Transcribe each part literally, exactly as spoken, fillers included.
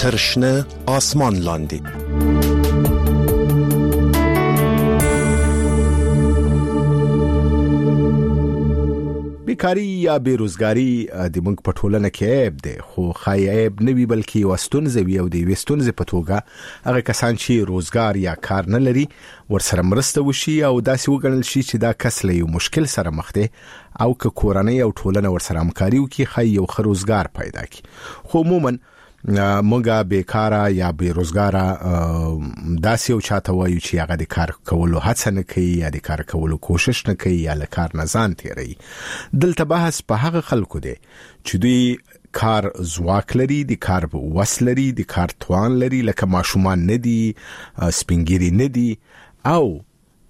ترشنه آسمان لاندې. بیکاری یا بیروزګاری د موږ په ټولنه کې عیب دی، خو خای عیب نه وی بلکې واستونځ وی او د وستونځ په توګه هغه کسان چې روزګار یا کار نه لري ورسره مرسته وشي او داسې وګڼل شي چې دا کس له یو مشکل سره مخ دی او که کورنۍ او ټولنه ورسره همکاري وکړي خای یو ښه روزګار پیدا کړي. خو عموما موږ بیکاره یا بیروزګاره داسې یو چاته وایو چې هغه د کار کولو هڅه نه کوي یا د کار کولو کوشش نه کوي یا له کار نه ځان تیروي. دلته بحث په هغه خلکو دی چې دوی کار ځواک لري، د کار وس لري، د کار توان لري، لکه ماشومان نه دي، سپینګیري نه دي او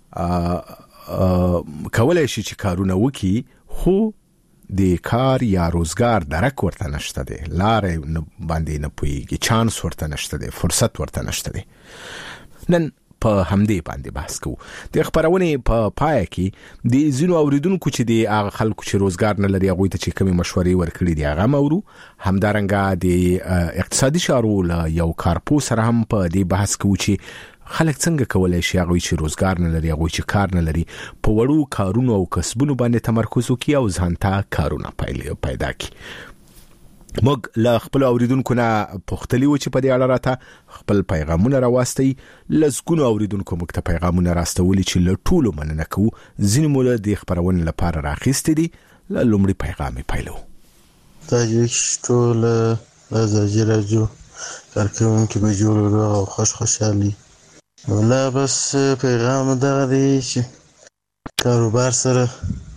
کولای شي چې کارونه وکړي، خو د کار یا روزګار درک ورته نشته دی، لارې باندې نه پوهیږي، چانس ورته نشته دی، فرصت ورته نشته دی. نن په همدې باندې بحث کوو. د خبرونې په پای کې د ځینو اوریدونکو چې د هغه خلکو چې روزګار نه لري هغوی ته چې کومې مشورې ورکړي دي هغه مورو، همدارنګه د اقتصادي چارو له یو کارپوه سره هم په دې بحث کوو چې خلک څنګه کولای شي هغوی چې روزګار نه لري، هغوی چې کار نه لري، په وړو کارونو او کسبونو باندې تمرکز وکړي او ځان ته کارونه پیدا کړي. موږ له خپل اوریدونکو نه پوښتلي و چې په دې اړه راته خپل پیغامونه راوستي. لږ اوریدونکو موږ ته پیغامونه راستولي چې له ټولو مننه کوو. ځینې مو له دې خبرونې لپاره راخیستي دي. له لومړي پیغام یې پیلو. دا یو ټول ازاجي راځو کارکوونکي به جوړ او خوش خوشحالي. ولا بس پیغام دا دی چې کاروبار سره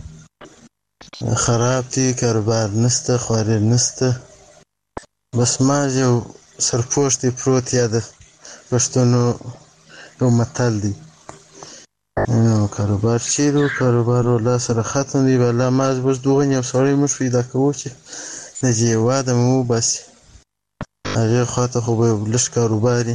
خراب دی، کاروبار نسته، خواري نسته، بس ما یو سرپوښ دی پروت یا د پښتنو یو متل دی، نو کاروبار چیرو کاروبار ولا سره ختم دی، ولا ما بس دوغه یو سړی مش پیدا کوو چې د جیوا د مو بس هغه خاطر خو به لږ کاروباري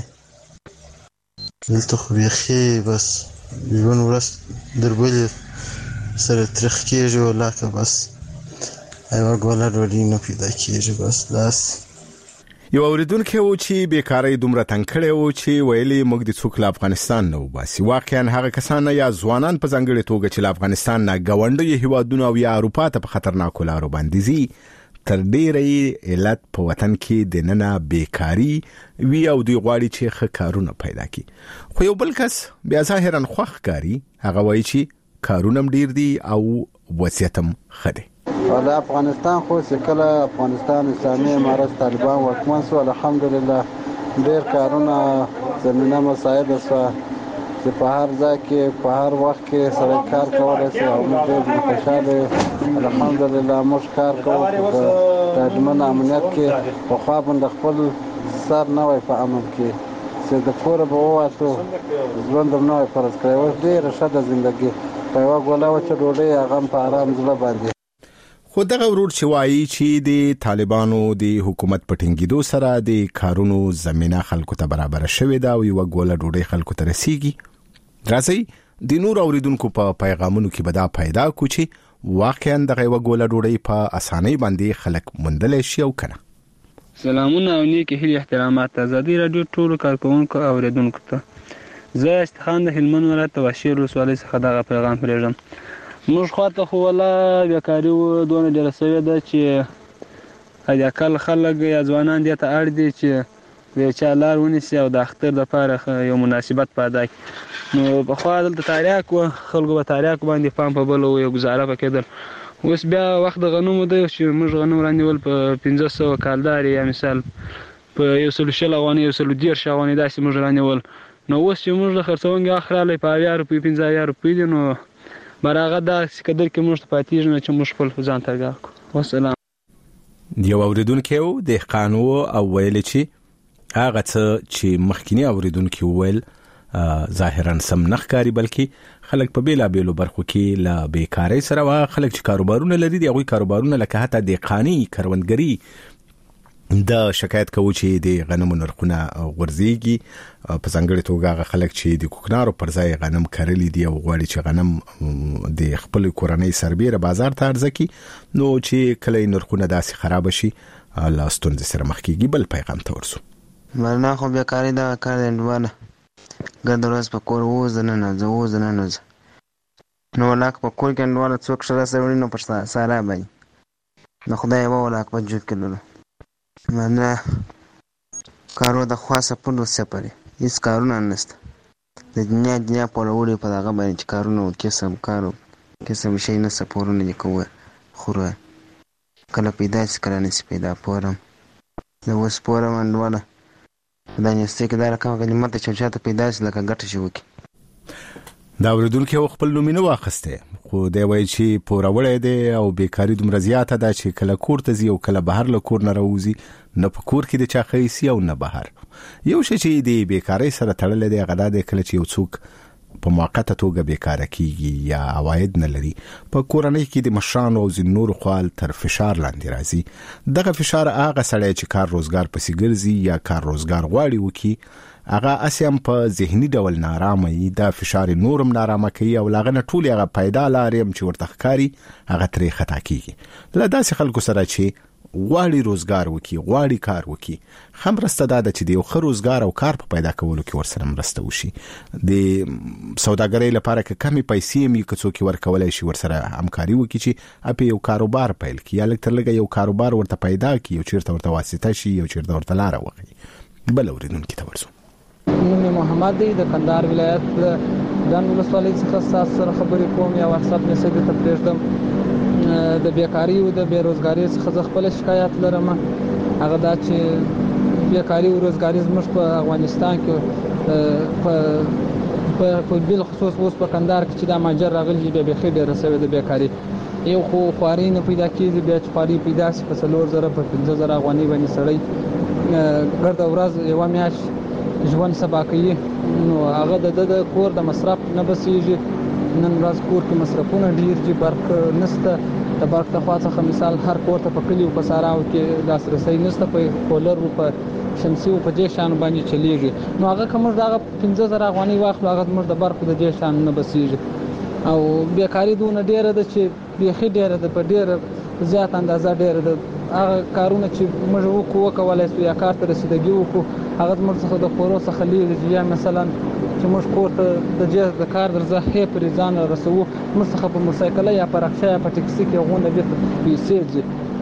دلته خو بیخي بس ژوند ورځ دربلې سره ترخ کېږي ولاکه بس ایوه ګوله ډوډۍ نه پیدا کېږي. بس داسې یو اوریدونکی و چې بیکارۍ دومره تنګ کړی و چې ویلي موږ د څوک له افغانستان نه وباسي. واقعا هغه کسان یا ځوانان په ځانګړې توګه چې له افغانستان نه ګاونډیو هیوادونو او یا اروپا ته په خطرناکو لارو باندې ځي تر ډیره علت په وطن کې د ننه بیکاری وی او دوی غواړي چې ښه کارونه پیدا کړي. خو یو بل کس بیا ظاهرا خوښ کاری هغه وایي چې کارونه ډیر دي او وضعیت هم ښه دی. د افغانستان خو چې کله افغانستان اسلامي امارت طالبان واکمن شو الحمدلله ډیر کارونه زمینه مساعده شوه چې په هر ځای کې په هر وخت کې سره کار کولای شي او موږ ډېر خوشاله الحمدلله موږ کار کوو په تضمین امنیت کې په خوا باندې خپل سر نه وای په عمل کې چې د کور به وواتو ژوند هم نه وای فرض کړی اوس ډېره ښه ده زندګي په یوه ګوله وچه ډوډۍ هغه هم په آرام زړه باندې. خو دغه ورور چې وایي چې د طالبانو د حکومت په ټینګېدو سره د کارونو زمینه خلکو ته برابر شوې ده او یوه ګوله ډوډۍ خلکو ته رسیږي. راځئ د نور اوریدونکو په پیغامونو کې به دا پیدا کړو چې واقعا دغه یوه ګوله ډوډۍ په اسانۍ باندې خلک موندلی شي او که نه. سلامونه او نیکې هیلې احترامات. ازادي راډیو ټولو کارکوونکو او اوریدونکو ته زه استخان د هلمند ولایت واشیر ولسوالۍ څخه دغه پیغام پرېږدم. موږ خواته خو والله بیکاري دونه ډېره سوې ده چې حداقل خلک یا ځوانان دې ته اړ دي چې د یو چا لار ونیسي او د اختر دپاره یو مناسبت پیدا کړي. نو پخوا دلته تاریاک وه، خلکو به تاریاک باندې پام په بل و، یو ګزاره به کېدل. اوس بیا وخت د غنمو دی چې موږ غنم رانیول په پنځه سوه کالدارې یا مثال په یو سلو شل افغانۍ یو سلو دېرش افغانۍ داسې موږ رانیول. نو اوس چې موږ د خرڅونکي اخ رالی په اویا روپۍ پنځه اویا روپۍ دي، نو بر هغه داسې قدر کې موږ ته پاتېږي نه چې موږ خپل ځان ترګاه کړو. وسلام. یو اوریدونکی و دهقان و او ویل چې هغه څه چې مخکینی اوریدونکي وویل ظاهرا سم نه ښکاري، بلکې خلک په بیلابیلو برخو کې له بیکارۍ سره و. خلک چې کاروبارونه لري د هغوی کاروبارونه لکه حتی دهقاني کروندګري د شکایت کوي چې د غنمو نرخونه غورځيږي. په ځانګړې توګه هغه خلک چې د کوکنارو پر ځای غنم کرلی دي او غواړي چې غنم د خپل کورنۍ سربېره بازار ته عرضه کړي، نو چې کله نرخونه داسې خراب شي لا ستونزې سره مخ کېږي. بل پیغام ته ورسو. مرنا خو بیکاري دغه کار دی انډوانه ګرده ورځ په کور اووه دننه ځه اووه دننه ځه نو ولاک په کور کې انډواله څوک ښه راسره وړي نو پر سارا باندې د خدای یوه ولاک په جوت کې لرو مرنا کارو د خوا سپون وسپرې هېڅ کارونه نشته د دنیا دنیا پوړوړي په دغه باندې چې کارونه و کسب کار کسب شی نشته پورونه دې کوه خوره کله پیدا شي کله نشي پیدا پورم زه اوس پورم انډواله په دا نیستۍ کې دا رقم غنیمت دی چې چاته پیدا شي لکه ګټه شي وکړي دا اورېدونکی یو خپل نوم یې نه واخیستی خو دی وایي چې پوروړی دی او بیکاري دومره زیاته ده چې کله کور ته ځي او کله بهر له کور نه راوځي نه په کور کې د چا ښه ایسي او نه بهر یو شی چې د بیکارۍ سره تړلی دی هغه دا دی کله چې یو څوک په موقته توګه بیکاره کیږي یا عواید نه لري په کورنۍ کې د مشرانو او ځینو نورو خوا تر فشار لاندې راځي دغه فشار هغه سړی چې کار روزګار پسې ګرځي یا کار روزګار غواړي وکړي هغه اسیم په ذهني ډول نارامه وي دا فشار نورم نارامه کوي او لاغه نه ټول هغه پیدا لاري چې ورته ښکاري هغه ترې خطا کیږي له داسې خلکو سره چې غواړي روزګار وکړي غواړي کار وکړي هم مرسته دا ده چې د یو ښه روزګار او کار په پیدا کولو کې ورسره مرسته وشي د سوداګرۍ لپاره که کمې پیسې هم که څوک ورکولی شي ورسره همکاري وکړي چې اپې یو کاروبار پیل کړي یا لږ تر لږه یو کاروبار ورته پیدا کړي یو چېرته ورته واسطه شي یو چېرته ورته لاره وښیي بل اورېدونکي ته ورځو نوم محمد دی د کندهار ولایت د ډنډ ولسوالۍ څخه ستاسو سره خبرې کوم یا واتساپ میسج ته پرېږدم د بیکاري او د بیروزګارۍ څخه زه خپل شکایت لرم هغه دا چې بیکاري او روزګاري زموږ په افغانستان کې په بل خصوص اوس په کندهار کې چې دا ماجر راغلی بیا بیخي ډېره سوې د بیکاري یو خو خواري نه پیدا کېږي بیا چې خواري پیدا شي په څلور زره په پنځه زره افغانۍ باندې سړی ګرده ورځ یوه میاشت ژوند سبا کوي نو هغه د د کور د مصرف نه بسیږي نن ورځ کور کې مصرفونه ډیر دي برق نشته د برق د خوا څخه مثال هر کور ته په کلیو په ساراو کې لاسرسی نشته په کولر او په شمسي او په دې شان باندې چلیږي نو هغه کوم دغه پنځه زره افغانۍ واخلو هغه موږ د برق د دې شان نه بسیږي او بیکاري دونه ډیره ده چې بیخي ډیره ده په ډیره زیات اندازه ډیره ده هغه کارونه چې موږ وکړو وکولای شو یا کار ته رسیدګي وکړو هغه موږ څخه د خورو څخه لیرې یا مثلا چې موږ کور ته د جې د کار درځه هې پرې ځان رسوو موږ څخه په موټرسایکل یا په رکشه یا په ټکسي کې غونډه بیرته پیسې ځي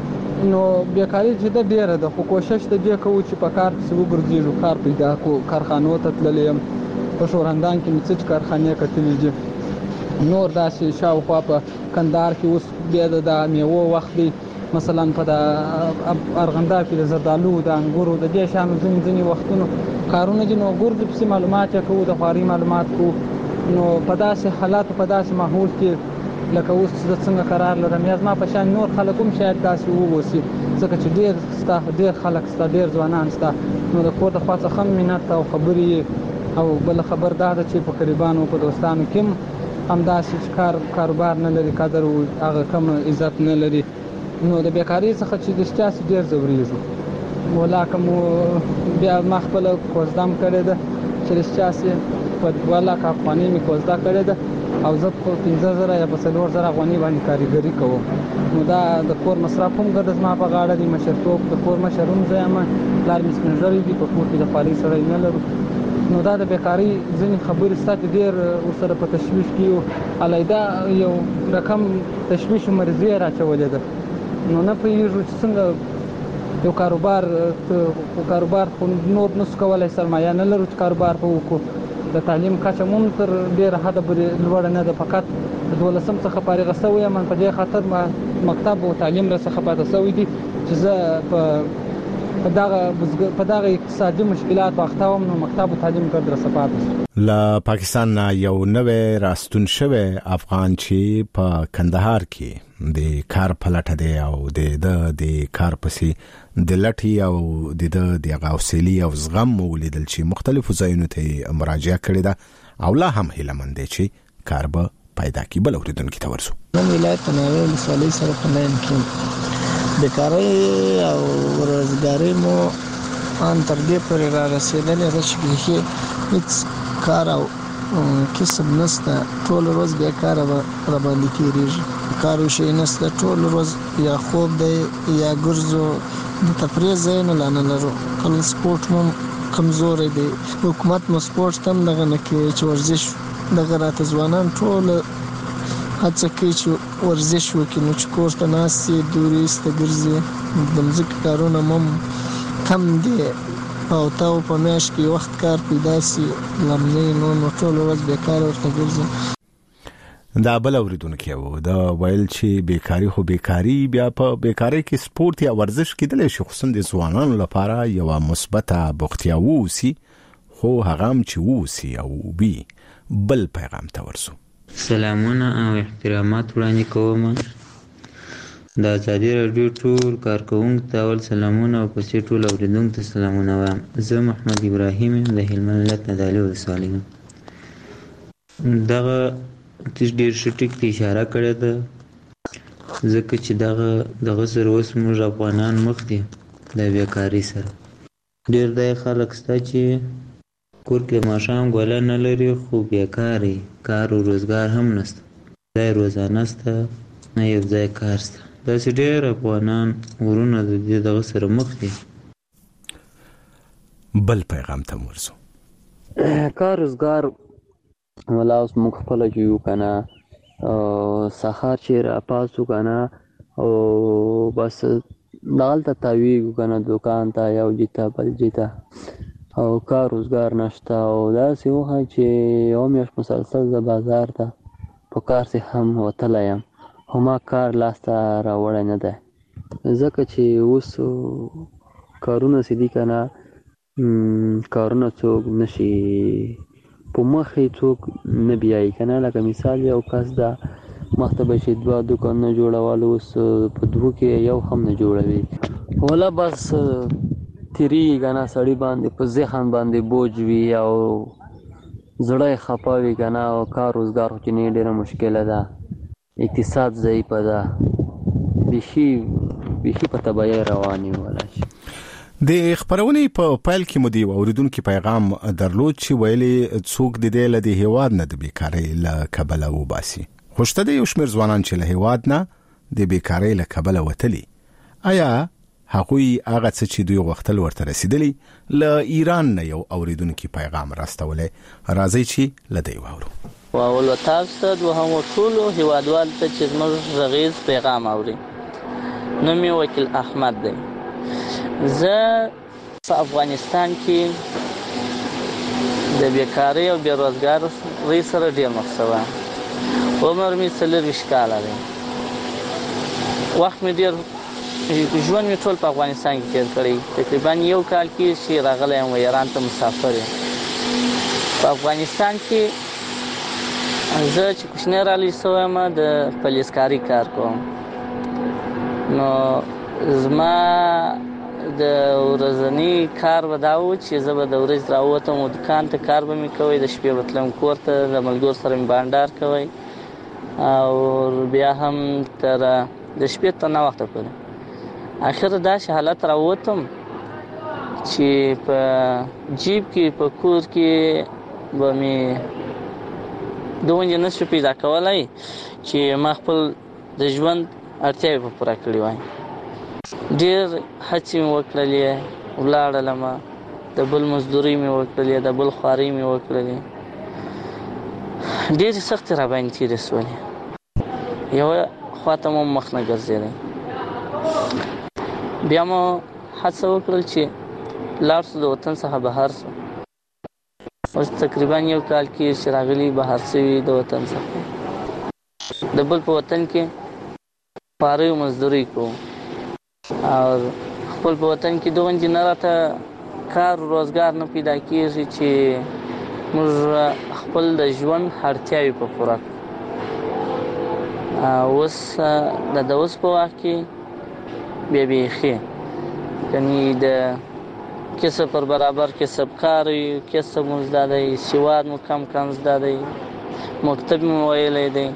نو بیکاري چې د ډیره ده خو کوشش ته دې کوو چې په کار پسې وګرځېږو کار پیدا کړو کارخانو ته تللی یم په شورندان کې مې څه کارخانې کتلې دي نور داسې شاوخوا په کندهار کې اوس بیا د میوو وخت دی مثلا په د ارغنداب کې د زردالو د انګورو د دې شانو ځینې ځینې وختونو کارونه دي نو ګورځو پسې معلومات یې کوو د خواري معلومات کوو نو په داسې حالاتو په داسې ماحول کې لکه اوس زه څنګه قرار لرم یا زما په شان نور خلک هم شاید داسې واوسي ځکه چې ډېر ستا ډېر خلک ستا ډېر ځوانان ستا نو د کور د خوا څخه هم منت او خبرې او بله خبر دا ده چې په قریبانو په دوستانو کې هم همداسې چې کار کاروبار نه لري قدر او هغه کم عزت نه لري نو د بیکارۍ څخه چې رښتیا سي ډېر ځورېږو ولاکه مو بیا ما خپله کوزده م کړې ده چې رښتیا سي په دوه لکه افغانۍ مې کوزده کړې ده او زه په پنځه زره یا په څلور زره افغانۍ باندې کارګري کوم نو دا د کور مصرف هم ګرده زما په غاړه دی مشرتوب د کور مشر هم زه یم پلار مې سپین ږیری دي په کور کې د خوارۍ سړی نه لرو نو دا د بیکارۍ ځینې خبرې ستا چې ډېر ورسره په تشویش کې یو علیحده یو رقم تشویش مرضي یې راچولې ده نو نه پوهېږو چې څنګه یو کاروبار کاروبار خو نور نسو کولی سرمایه نه لرو چې کاروبار په وکړو د تعلیم کچه مو هم تر ډېره حده پورې لوړه نه ده فقط د دولسم څخه فارغه شوی یم په دې خاطر مکتب او تعلیم راڅخه پاته شوی دي چې زه په په دغه په دغه اقتصادي مشکلات واخته وم نو مکتب او تعلیم ګرد راڅخه پاته شو له پاکستان نه یو نوی راستون شوی افغان چې په کندهار کې د کار په لټه دی او د د کار پسې د لټي او د د حوصلې او زغم ولیدل چې مختلفو ځایونو ته مراجعه کړې ده او لا هم هیله مند دي چې کار به پیدا کی بل اوریدونکو ته ورسو نن ولایت تنوع ولسوالۍ سره په نن کې بیکارۍ او روزګارۍ مو ان تر دې پورې را رسیدلې ده چې هیڅ کار او کسب نشته ټول ورځ بیکاره را باندې کېږي کار شي نشته ټول ورځ یا خوب دی یا ګرځو د تفریح ځای نه لانه لرو کله سپورت مو کمزوري دي. حکومت مو سپورت تم دغه نه کې چې ورزش دغه راته ځوانان ټول هڅه کوي چې ورزش وکړي، نو چې کور ته ناستې دورې ستګرځي د مځکې کارونه هم کم دي او تاو په میاشت کې وخت کار پیدا سي لمنې نو نو ټول ورځ بیکار ورته ګرځي. دا بل اوریدونکو یو دا ویل چې بیکاری خو بیکاری بیا په بیکاری کې سپورت یا ورزش کېدل شي، خصوصا د ځوانانو لپاره یو مثبته بوختیا ووسی، خو هغه هم چې ووسی او بي بل پیغام ته ورسو. سلامونه او احترامات وړاندې کوم. د ازادي رادیو ټول کارکونکو ته ول سلامونه او پسې ټول اوریدونکو ته سلامونه وایم. زه محمد ابراهیم د هلمند ولایت ندالي ولسوالۍ دغه ډېر ښه ټیک ته اشاره کړې ده، ځکه چې دغه دغه سره اوس موږ افغانان مخ دي د بیکاري سره. ډېر دای خلک شته چې کور کې ماښام ګوله نه لري خو بیکاري، کار او روزګار هم نشته، ځای روزانه شته نه یو ځای کار شته. داسې ډېر افغانان ورونه د دې دغه سره مخ دي. بل پیغام ته ورسو. کار روزګار ولا اوس موږ خپل جو کنه سحر چې را پاسو کنه او بس دالته تاویږو کنه دکان ته یو جیتا بل جیتا او کار روزګار نشته او داسې وخت چې یو میاشت مسلسل د بازار ته په کار سي هم وتلایم هما کار لاسته راوړی نه ده، ځکه چې اوس کارونه سدي کنه کارونه څوک نشي په مخې څوک نه بیایي کنه. لکه مثال یو کس دا مخته به شي دوه دوکانونه جوړول، اوس په دوه کې یو هم نه جوړوي، ولا بس تیری کنه سړی باندې په ذهن باندې بوج وي او زړه خپه وي کنه او کار روزګار خو چې نه ډېره مشکله ده، اقتصاد ضعیف ده، بیخي بیخي په تباهۍ رواني ولا شي. د خبرونې په پایل کې مو دی اوریدونکو پیغام درلود چې ویلي څوک د دې له هیواد نه د بیکاری له کبله وباسي. خوشته د یو شمېر ځوانان چې له هیواد نه د بیکاری له کبله وتلي، آیا هغوی هغه څه چې دوی غوښتل ورته رسیدلی؟ له ایران نه یو اوریدونکو پیغام راستولې، راځي چې لدی واورو. واول تاسو ته دوهم ټول هیوادوال ته چې موږ رغیز پیغام اوري. نو می وکیل احمد دی. زه په افغانستان کې د بیکاری او بیروزګارۍ سره ډېر مخ شوم. عمر مې څلوېښت کاله دی. وخت مې ډېر ژوند مې ټول په افغانستان کې تېر کړی. تقریبا یو کال کې چې راغلی یم ایران ته مسافر یم. په افغانستان کې زه چې کوچنی رالی شوی یم د پولیسکاري کار کوم. نو زما د ورځنی کار به دا و چې زه به د ورځې راووتم او دکان ته کار به مې کوی، د شپې به تلم کور ته، د ملګرو سره مې بانډار کوی او بیا هم تر د شپې تر ناوخته پورې. اخر داسې حالت راووتم چې په جیب کې په کور کې به مې دومره نشو پیدا کولی چې ما خپل د ژوند اړتیاوې به پوره کړې وای. ډېر هڅې مې وکړلې، ولاړلم، د بل مزدورۍ مې وکړلې، د بل خوارۍ مې وکړلې، ډېرې سختې را باندې تېرې شولې. یوه خوا ته مو مخ نه ګرځېدی. بیا مو هڅه وکړل چې لاړ شو، د وطن څخه بهر شو. اوس تقریبا یو کال کې چې راغلي بهر شوي د وطن څخه، د بل په وطن کې خوارۍ او مزدورۍ کوو او خپل په وطن کې دوه نه راته کار روزګار نه پیدا کېږي چې موږ خپل د ژوند اړتیاوې په پوره کړو. اوس د اوس په وخت کې بیا بیخي یعنې د کسب پر برابر کسب کار وي، کسب مو زده دی، سواد مو کم کم زده دی، مکتب مو ویلی دی.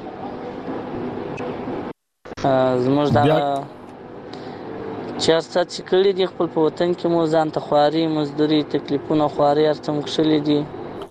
زموږ دغه چې هر څه چې کړي دي خپل په وطن کې مو ځان ته خواري، مزدوري، تکلیفونه، خواري هر څه مو کښلي دي.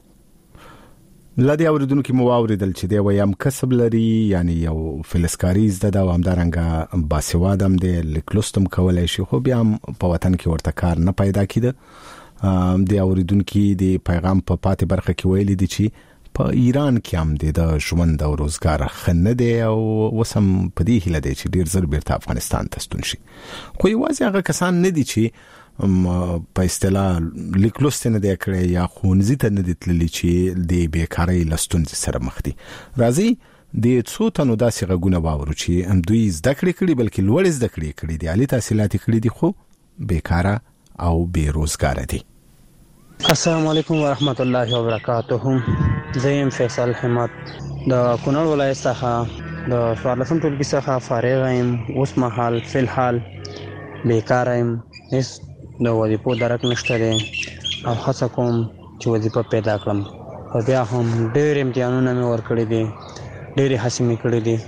لدی اوریدونکو مو واوریدل چې دی وایم کسب لري، یعنی یو فلسکاري زده دا او همدارنګه باسواد هم دی، لیک لوست هم کولای شي، خو بیا هم په وطن کې ورته کار نه پیدا کېده د اوریدونکو د پیغام په پاتې برخه کې ویلي دي چې په ایران کې هم د ژوند او روزګار خنه دی او وسم په دې هیله دی چې ډیر زر بیرته افغانستان ته ستون شي. خو یوازې هغه کسان نه دي چې په اصطلاح لیکلوست نه دی کړی یا خونځي ته نه دي تللی چې د بیکاری لستون سره مخ دي. راځي د څو تنو داسې غږونه واورو چې هم دوی زده کړې کړي بلکې لوړ زده کړې کړي دي، عالی تحصیلات کړي دي خو بیکاره او بې روزګار دي. السلام علیکم ورحمت الله وبرکاته. زیم فیصل حمد د کونړ ولایت څخه د څوارلسم ټولګي څخه فارغ یم. اوس مهال فی الحال بیکاره یم، هیڅ د وظیفو درک نشته دی او هڅه کوم چې وظیفه پیدا کړم. او بیا هم ډېر امتحانونه مې ورکړي دي، ډېرې هڅې مې کړې دي،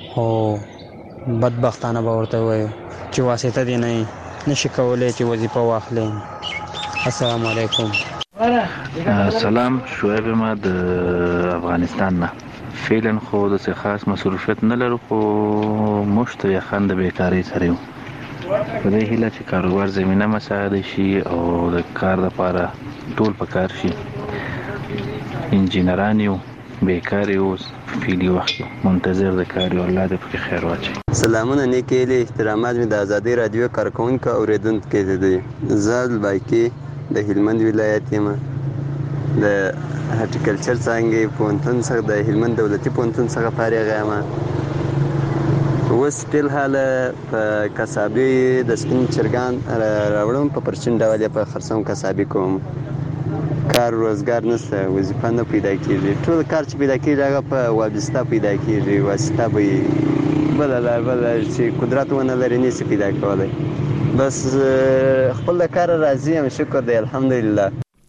خو بدبختانه به ورته ووایو چې واسطه دې نه نشي کولی چې وظیفه واخلي. السلام علیکم. سلام، شعیب ما د افغانستان نه. فعلا خو د څه خاص مصروفیت نه لرو، خو مشت یا خند بیکاری سره یو. په دې هیله چې کاروبار زمينه مساعده شي او د کار لپاره ټول پکار شي. انجینران یو، بیکار یو، فعلی وخت منتظر د کار یو. الله دې په خیر واچي. سلامونه نیکیلی، احترامات می د آزادی رادیو کارکونکو اوریدونکو ته دي. زال بایکی د هلمند ولایت یم، د هارټیکلچر څنګه پونتن څخه د هلمند دولتي پونتن څخه فارغ یم. اوس فل حال په کسابي د سپین چرګان راوړم، په پرچین ډول په خرڅوم کسابي کوم. کار روزګار نشته، وظیفه نه پیدا کیږي. ټول کار چې پیدا کیږي هغه په وابسته پیدا کیږي، واسطه به بل لا بل چې قدرت ونه لري نشي پیدا کولای. بس خپل کار راضي یم، شکر دی الحمدلله.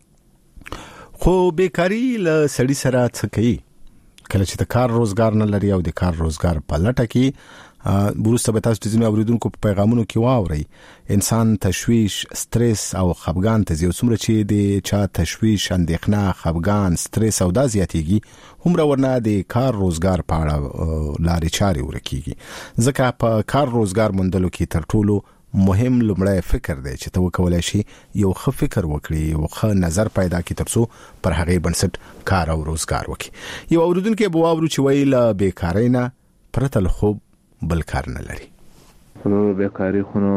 خو بیکاری له سړی سره څه کوي؟ کله چې د کار روزګار نه لري او د کار روزګار په لټه کې بروسته به تاسو د ځینو اوریدونکو په پیغامونو کې واورئ، انسان تشویش، استرس او خفګان ته یو څومره چې د چا تشویش، اندېښنه، خفګان، استرس او دا زیاتېږي، همره ورنه د کار روزګار په اړه لارې چارې ورکیږي. ځکه په کار روزګار موندلو کې تر ټولو مهم لومړی فکر دی چې ته وکولای شي یو ښه فکر وکړي، یو ښه نظر پیدا کړي ترڅو پر هغې بنسټ کار او روزګار وکړي. یو اوریدونکی به واورو چې وایي له بیکارۍ نه پرته له خوب بل کار نه لري. نو بیکاری خو نو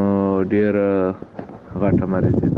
ډېره غټه مرضی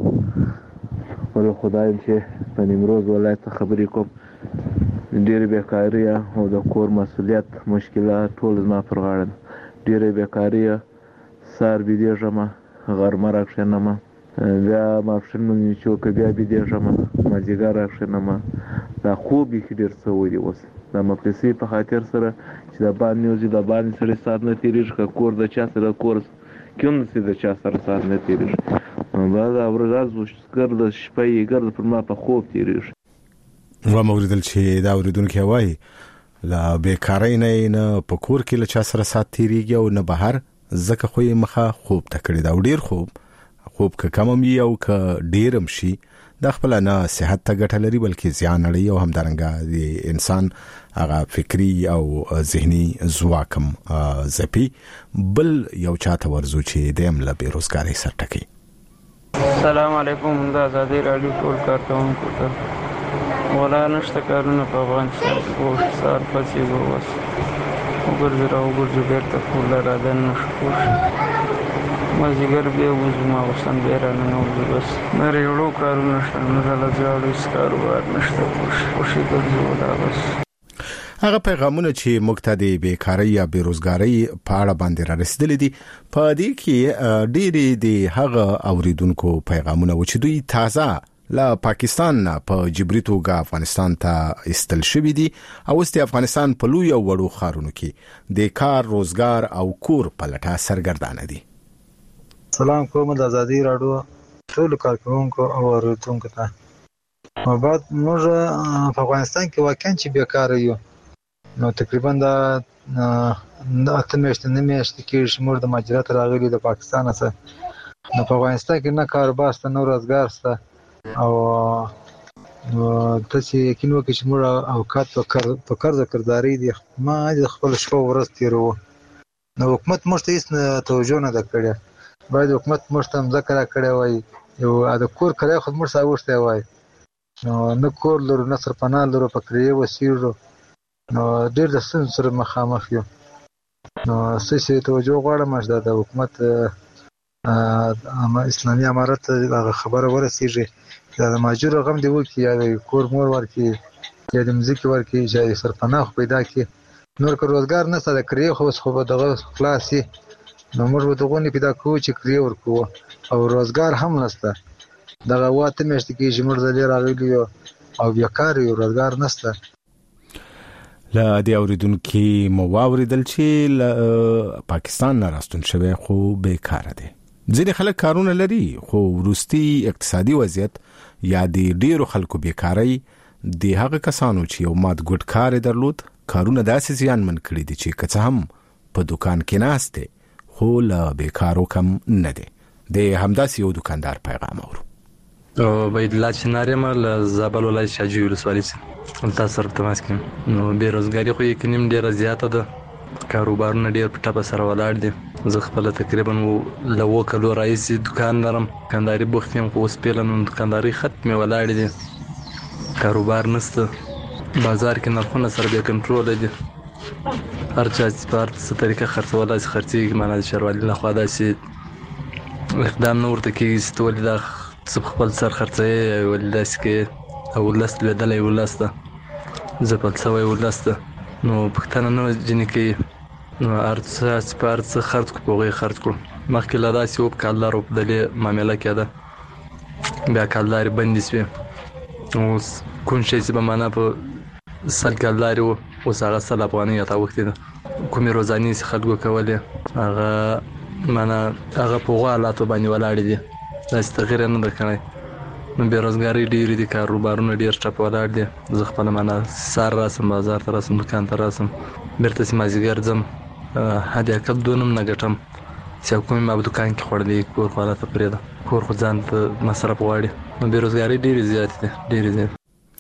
ده. ولې خدای چې په نیمروز ولایت خبرې کوم، ډېرې بیکاري او د کور مسؤلیت مشکلات ټول زما پر غاړه ده. ډېرې بیکاري، سهار بېدېږم، غرمه راکښېنم، بیا ماپښین مې چوکه بیا بېدېږم، مازدیګر راکښېنم. دا خوب بیخي ډېر سوی دی اوس د مفلسۍ په خاطر سره چې د باندې نوځي، د باندې سړی ساعت نه تېرېږي، که کور د چا سره کور کې هم داسې د چا سره ساعت نه تېرېږي. بعض ورځ ګرده شپه یې ګرده پر ما په خوب تېرېږي. وم اورېدل چې دا اورېدونکی وایي له بیکارۍ نه نه په کور کې له چا سره ساعت تېرېږي او نه بهر، ځکه خو یې مخه خوب ته کړې ده. او ډېر خوب خوب که کم هم وي او که ډېر هم شي، دا خپله نه صحت ته ګټه لري بلکې زیان اړوي او همدارنګه د انسان هغه فکري او ذهني ځواک هم ځپي. بل یو چاته ورځو چې دی هم له بېروزګارۍ سر ټکوي. السلام علیکم. د ازادي راډیو ټول کارکوونکو ته ولا نشته کارونه په افغانستان کې، پوه سهار پاڅېږو بس وګرځو را وګرځو بېرته کور له راده نشو پوه مازدیګر بیا وځو، ماخوستن بیا راننوځو. بس نور یوړو کارونه شته، نه راله زیاړو هېڅ کاروبار نشته، خوشې ګرځو دا بس. هغه پیغامونه چې موږ ته د بیکارۍ یا بېروزګارۍ په اړه باندې را رسېدلي دي، په دې کې ډېرې د هغه اوریدونکو پیغامونه و چې دوی تازه له پاکستان نه په جبري توګه افغانستان ته ایستل شوي دي او اوس د افغانستان په لویو وړو ښارونو کې د کار، روزګار او کور په لټه سرګردانه دي. سلام کوم د ازادي راډیو ټولو کارکوونکو او اوریدونکو ته. بعد موږ په افغانستان کې واقعا چې بیکاره یو، نو تقریبا دا اته میاشتې نه میاشتې کېږي چې موږ د مهاجرت راغلي د پاکستان څخه. نو په افغانستان کې نه کاروبار شته، نه روزګار شته، او تاسو یقین وکړئ چې موږ اوقات په قرض کرداري دي، ما د خپل شپه ورځ تېروو. نو حکومت موږ ته هېڅ توجه نه ده کړې. باید حکومت موږ ته مځکه راکړې وای، یو د کور کرایه خو موږ ته اوښتی وای، نو نه کور لرو نه سرپناه لرو، په کرایې اوسېږو، نو ډېر د ستونزو سره مخامخ یو. نو ستاسې توجه غواړم چې دا د حکومت اسلامي امارت ته هغه خبره ورسېږي چې د مهاجرو غم دې وکړي، یا د کور مور ورکړي، یا د مځکې ورکړي، یا د سرپناه خو پیدا کړي. نور که روزګار نشته د کرایې خو اوس خو به دغه خلاص شي، نو موږ به دغونې پیدا کوو چې کرایې ورکوو، او روزګار هم نشته. دغه اووه اته میاشتې کېږي موږ دلې راغلي یو او بیکاره یو، روزګار نشته. له دې اورېدونکي مو واورېدل چې له پاکستان نه راستون شوی خو بیکاره دی. ځینې خلک کارونه لري خو وروستي اقتصادي وضعیت یا د ډېرو خلکو بیکارۍ د هغه کسانو چې یو مات ګډ کار درلود کارونه داسې زیانمن کړي دي چې که څه هم په دکان کې ناست دی خو له بیکارو کم نه دی. د همداسې یو دکاندار پیغام اورو. باید لا چنارې ما له زابل ولایت شاجوی ولسوالۍ څخه تاسو سره تماس کوم. نو بېروزګاري خو یقیني ډېره زیاته ده، کاروبارونه ډېر په ټپه سره ولاړ دي. زه خپله تقریبا له اووه کلو راهیسې دکان لرم، دکانداري بوخت یم، خو اوس فعلا دکانداري ختمې ولاړې دي، کاروبار نشته، بازار کې نرخونه سره بې کنټروله دي، هر چا چې په هر څه طریقه خرڅولی شي خرڅېږي. معنا د ښاروالي لخوا داسې اقدام نه ورته کېږي چې ته ولې دا څه په خپل سر خرڅوې، ولې داسې کوې، او ولس لوېدلی ولس ده، ځپل شوی ولس ده، نو پوښتنه نه ځینې کوي. نو هر څه چې په هر څه خرڅ کړو په هغوی خرڅ کړو. مخکې لا داسې و په کالدارو په دلې معامله کېده، بیا کالدارې بندې شوې. اوس کوم شی چې به معنا په سل کالدارې و اوس هغه سل افغانۍ راته اوښتې ده. کومې روزانې چې خلکو کولې هغه معنا هغه په هغو حالاتو باندې ولاړې دي، داسې تغیر یې نه ده کړی. نو بېروزګارۍ ډېرې دي، کاروبارونه ډېر ټپ ولاړ دي. زه خپله معنا سهار راسم بازار ته راسم دکان ته راسم، بېرته چې مازدیګر ځم حد اقل دوه نیم نه ګټم چې کومې ما په دکان کې خوړلې، کور خو حالته پرېږده، کور خو ځان ته مصرف غواړي. نو بېروزګارۍ ډېرې زیاتې دي، ډېرې زیاتې.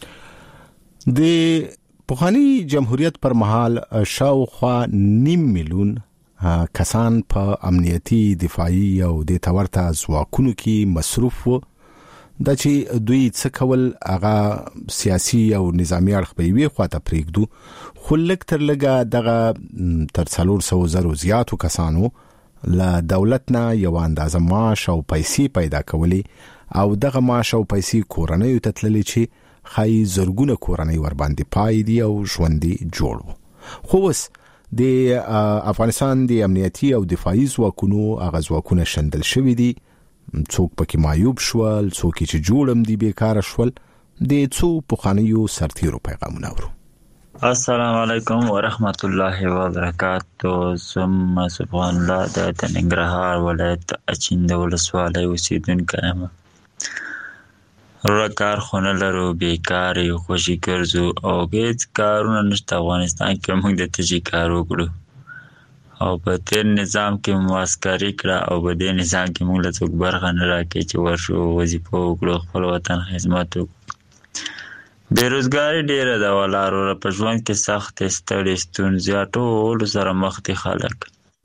د پخواني جمهوریت پر مهال شاوخوا نیم میلیون کسان په امنیتي، دفاعي او د تورته ځواکونو کې مصروف وو. دا چې دوی څه کول هغه سیاسي او نظامی اړخ په یوې خواته پرېږدو، خو لږ تر لږه دغه تر څلور سوه زرو زیاتو کسانو له دولت نه یو اندازه معاش او پیسې پیدا کولې، او دغه معاش او پیسې کورنیو ته تللې چې ښایي زرګونه کورنۍ ورباندې پای دي او ژوندي جوړ وو. خو اوس د افغانستان د امنیتي او دفاعي ځواکونو هغه ځواکونه شندل شوي دي، څوک پکې معیوب شول، څوک چې جوړم دي بیکاره شول. د څو پخوانیو سرتیرو پیغامونه اورو. السلام علیکم ورحمت الله وبرکاتو. زم سبحان الله د ننګرهار ولایت اچین د ولسوالۍ اوسیدونکی یم. وروره کار خو نه لرو، بیکار یو، خوشي ګرځو او هېڅ کارونه نشته. افغانستان کې موږ د تجي کار وکړو او په تېر نظام کې مو عسکري کړه او په دې نظام کې موږ له څوک برخه نه راکړي چې ورشو وظیفه وکړو، خپل وطن خدمت وکړو. بېروزګاري ډېره ده والله وروره، په ژوند کې سختې ستړې ستونزې ټولو سره مخ دي خلک.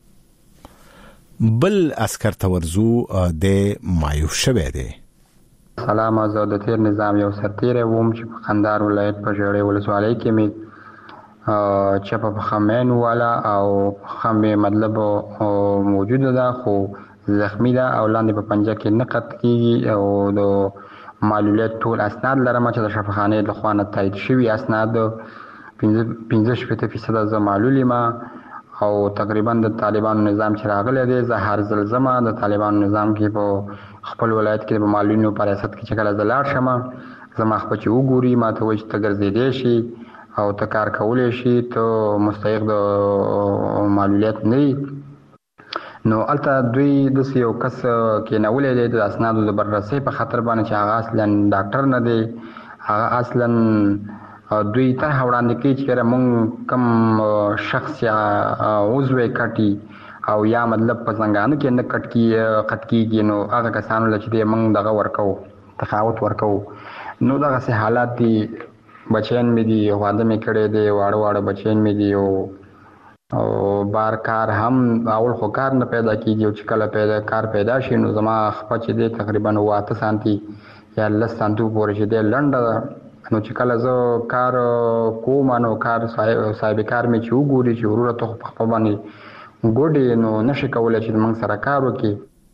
بل عسکر ته ورځو د مایوب شوی دی. سلام، زه د تېر نظام یو سرتیری وم چې په قندهار ولایت په ژړۍ ولسوالۍ کې مې چپه پښه مین واله او پښه مې مطلب موجوده ده خو زخمی ده او لاندې په پنجه کې نه قط کېږي او د معلولیت ټول اسناد لرم چې د شفاخانې له خوا نه تایید شوي اسناد پنځه شپېته فیصده زه معلول یم او تقریبا د طالبانو نظام چې راغلی دی زه هر ځل ځمه د طالبانو نظام کې په خپل ولایت کې په معلولینو په ریاست کې چې کله زه لاړ شم زما خپه چې وګوري ما ته وایي چې ته ګرځېدی شي او ته کار کولی شي، ته مستحق د معلولیت نه یي. نو هلته دوی داسې یو کس کېنولی دی د اسنادو د بررسۍ په خاطر باندې چې هغه اصلا ډاکټر نه دی، هغه اصلا دوی طرحه وړاندې کوي چې یاره مونږ کم شخص یا عضو یې کټي او یا مطلب په زنګانه کې نه کټ قط کېږي، نو هغه کسانو له چې دی مونږ دغه ورکوو، تفاوت ورکوو. نو دغسې حالات دي. بچیان مې دي، واده مې کړی دی، واړه واړه بچیان مې دي او او بار کار هم اول خو کار نه پیدا کیږي او چې کله پیدا کار پیدا شي نو زما خپل چې دی تقریبا واته سانتي یا لس سانتو پورې چې دی لنډه ده نو چې کله زه کار کوم نو کار صاحب کار مې چې وګوري چې وروره ته په خپل باندې ګوډې نو نشي کولای چې موږ سره کار وکړي.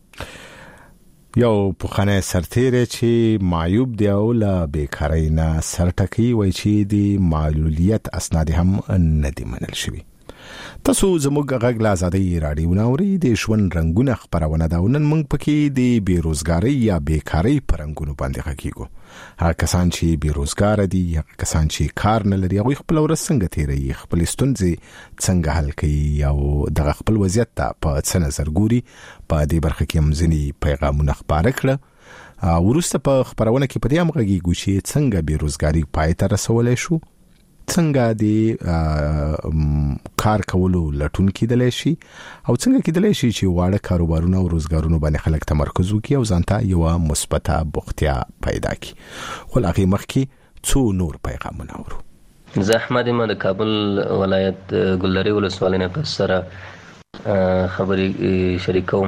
یو پخانه سرتیره چې معیوب دی او لا بیکاری نه سرټکی وای چې دی معلولیت اسناد هم ندی منل شوی. تاسو زموږ غږ لا آزادۍ رادیو ناوري د ژوند رنگونه خبرونه دا ونن موږ پکې د بیروزګاری یا بیکاری پر رنگونو باندې حقیقو. هغه کسان چې بیروزګار دي، هغه کسان چې کار نه لري، هغه خپل ورځ څنګه تیروي، خپل ستونزې څنګه حل کوي او د خپل وضعیت ته په څه نظر ګوري. په دې برخه کې هم ځینې پیغامونه خپاره کړل. ورسته په خبرونه کې په دې هم غږیږو چې څنګه بیروزګاری پای ته رسولای شو، څنګه د کار کولو لټون کېدلی شي او څنګه کېدلی شي چې واړه کاروبارونه او روزګارونه باندې خلک تمرکز وکړي او ځانته یو مثبته بوختیا پیدا کړي. خو لا غي مخکې څو نور پیغامونه اورو. زه احمد یم د کابل ولایت ګلدرې ولسوالۍ نه تاسو سره خبرې شریکوم.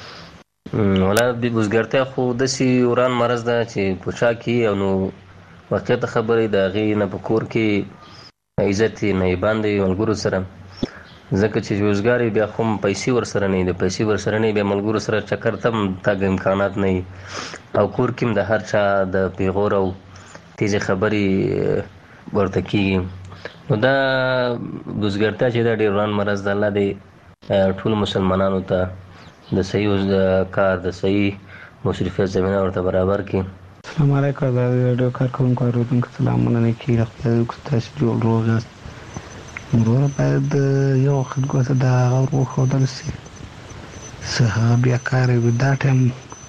ولا د بوزګرتیا خو داسې وران مرض ده چې په چا کې او نو واقعیت خبرې د هغې نه په کور کې عزت نه یې باندې ملګرو سره ځکه چې روزګار بیا خو پیسې ورسره نه وي، د پیسې ورسره نه وي، بیا ملګرو سره چکر ته هم تګ امکانات نه وي او کور کې هم د هر چا د پیغور او تیزې خبرې ورته کېږي. نو دا بزګرتیا چې دا ډېر وران مرض د الله دې ټولو مسلمانانو ته د صحیح کار د صحیح مصرفیت زمینه ورته برابر کړي. السلام علیکم. دا ډېر کارکوونکو اورېدونکو سلامونه نه کېږي. خدای دې تاسو جوړ روغ یاست. وروره باید یو وخت ګوته د هغه وښودل شي څه هغه بیاکاره وي. دا ټایم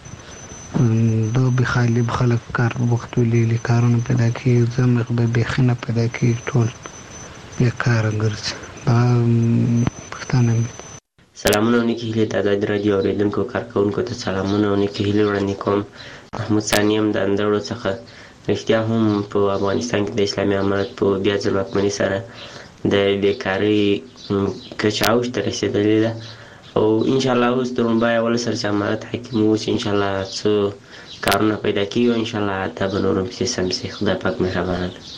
دو بخالي خلک کار وخت ولیلي کارونه پیدا کېږي، زمغ به بیخي نه پیدا کېږي، ټول بیکاره ګرځي. دا پښتانه مې سلامونه ونې کې هیلې د ازادي راډیو اورېدونکو کارکوونکو ته سلامونه ونې کې هیلې وړاندې کوم. محمود ثاني یم د اندړو څخه. رښتیا هم په افغانستان کې د اسلامي امارت په بیا ځل واکمنۍ سره د بیکارۍ کچه اوج ته رسېدلې ده او انشاءالله اوس د روڼبای اول سره چې امارت حاکم اوس انشاءالله څه کارونه پیدا کېږي او انشاءالله دا به نور هم پسې سم شي. خدای پاک مهربانه ده.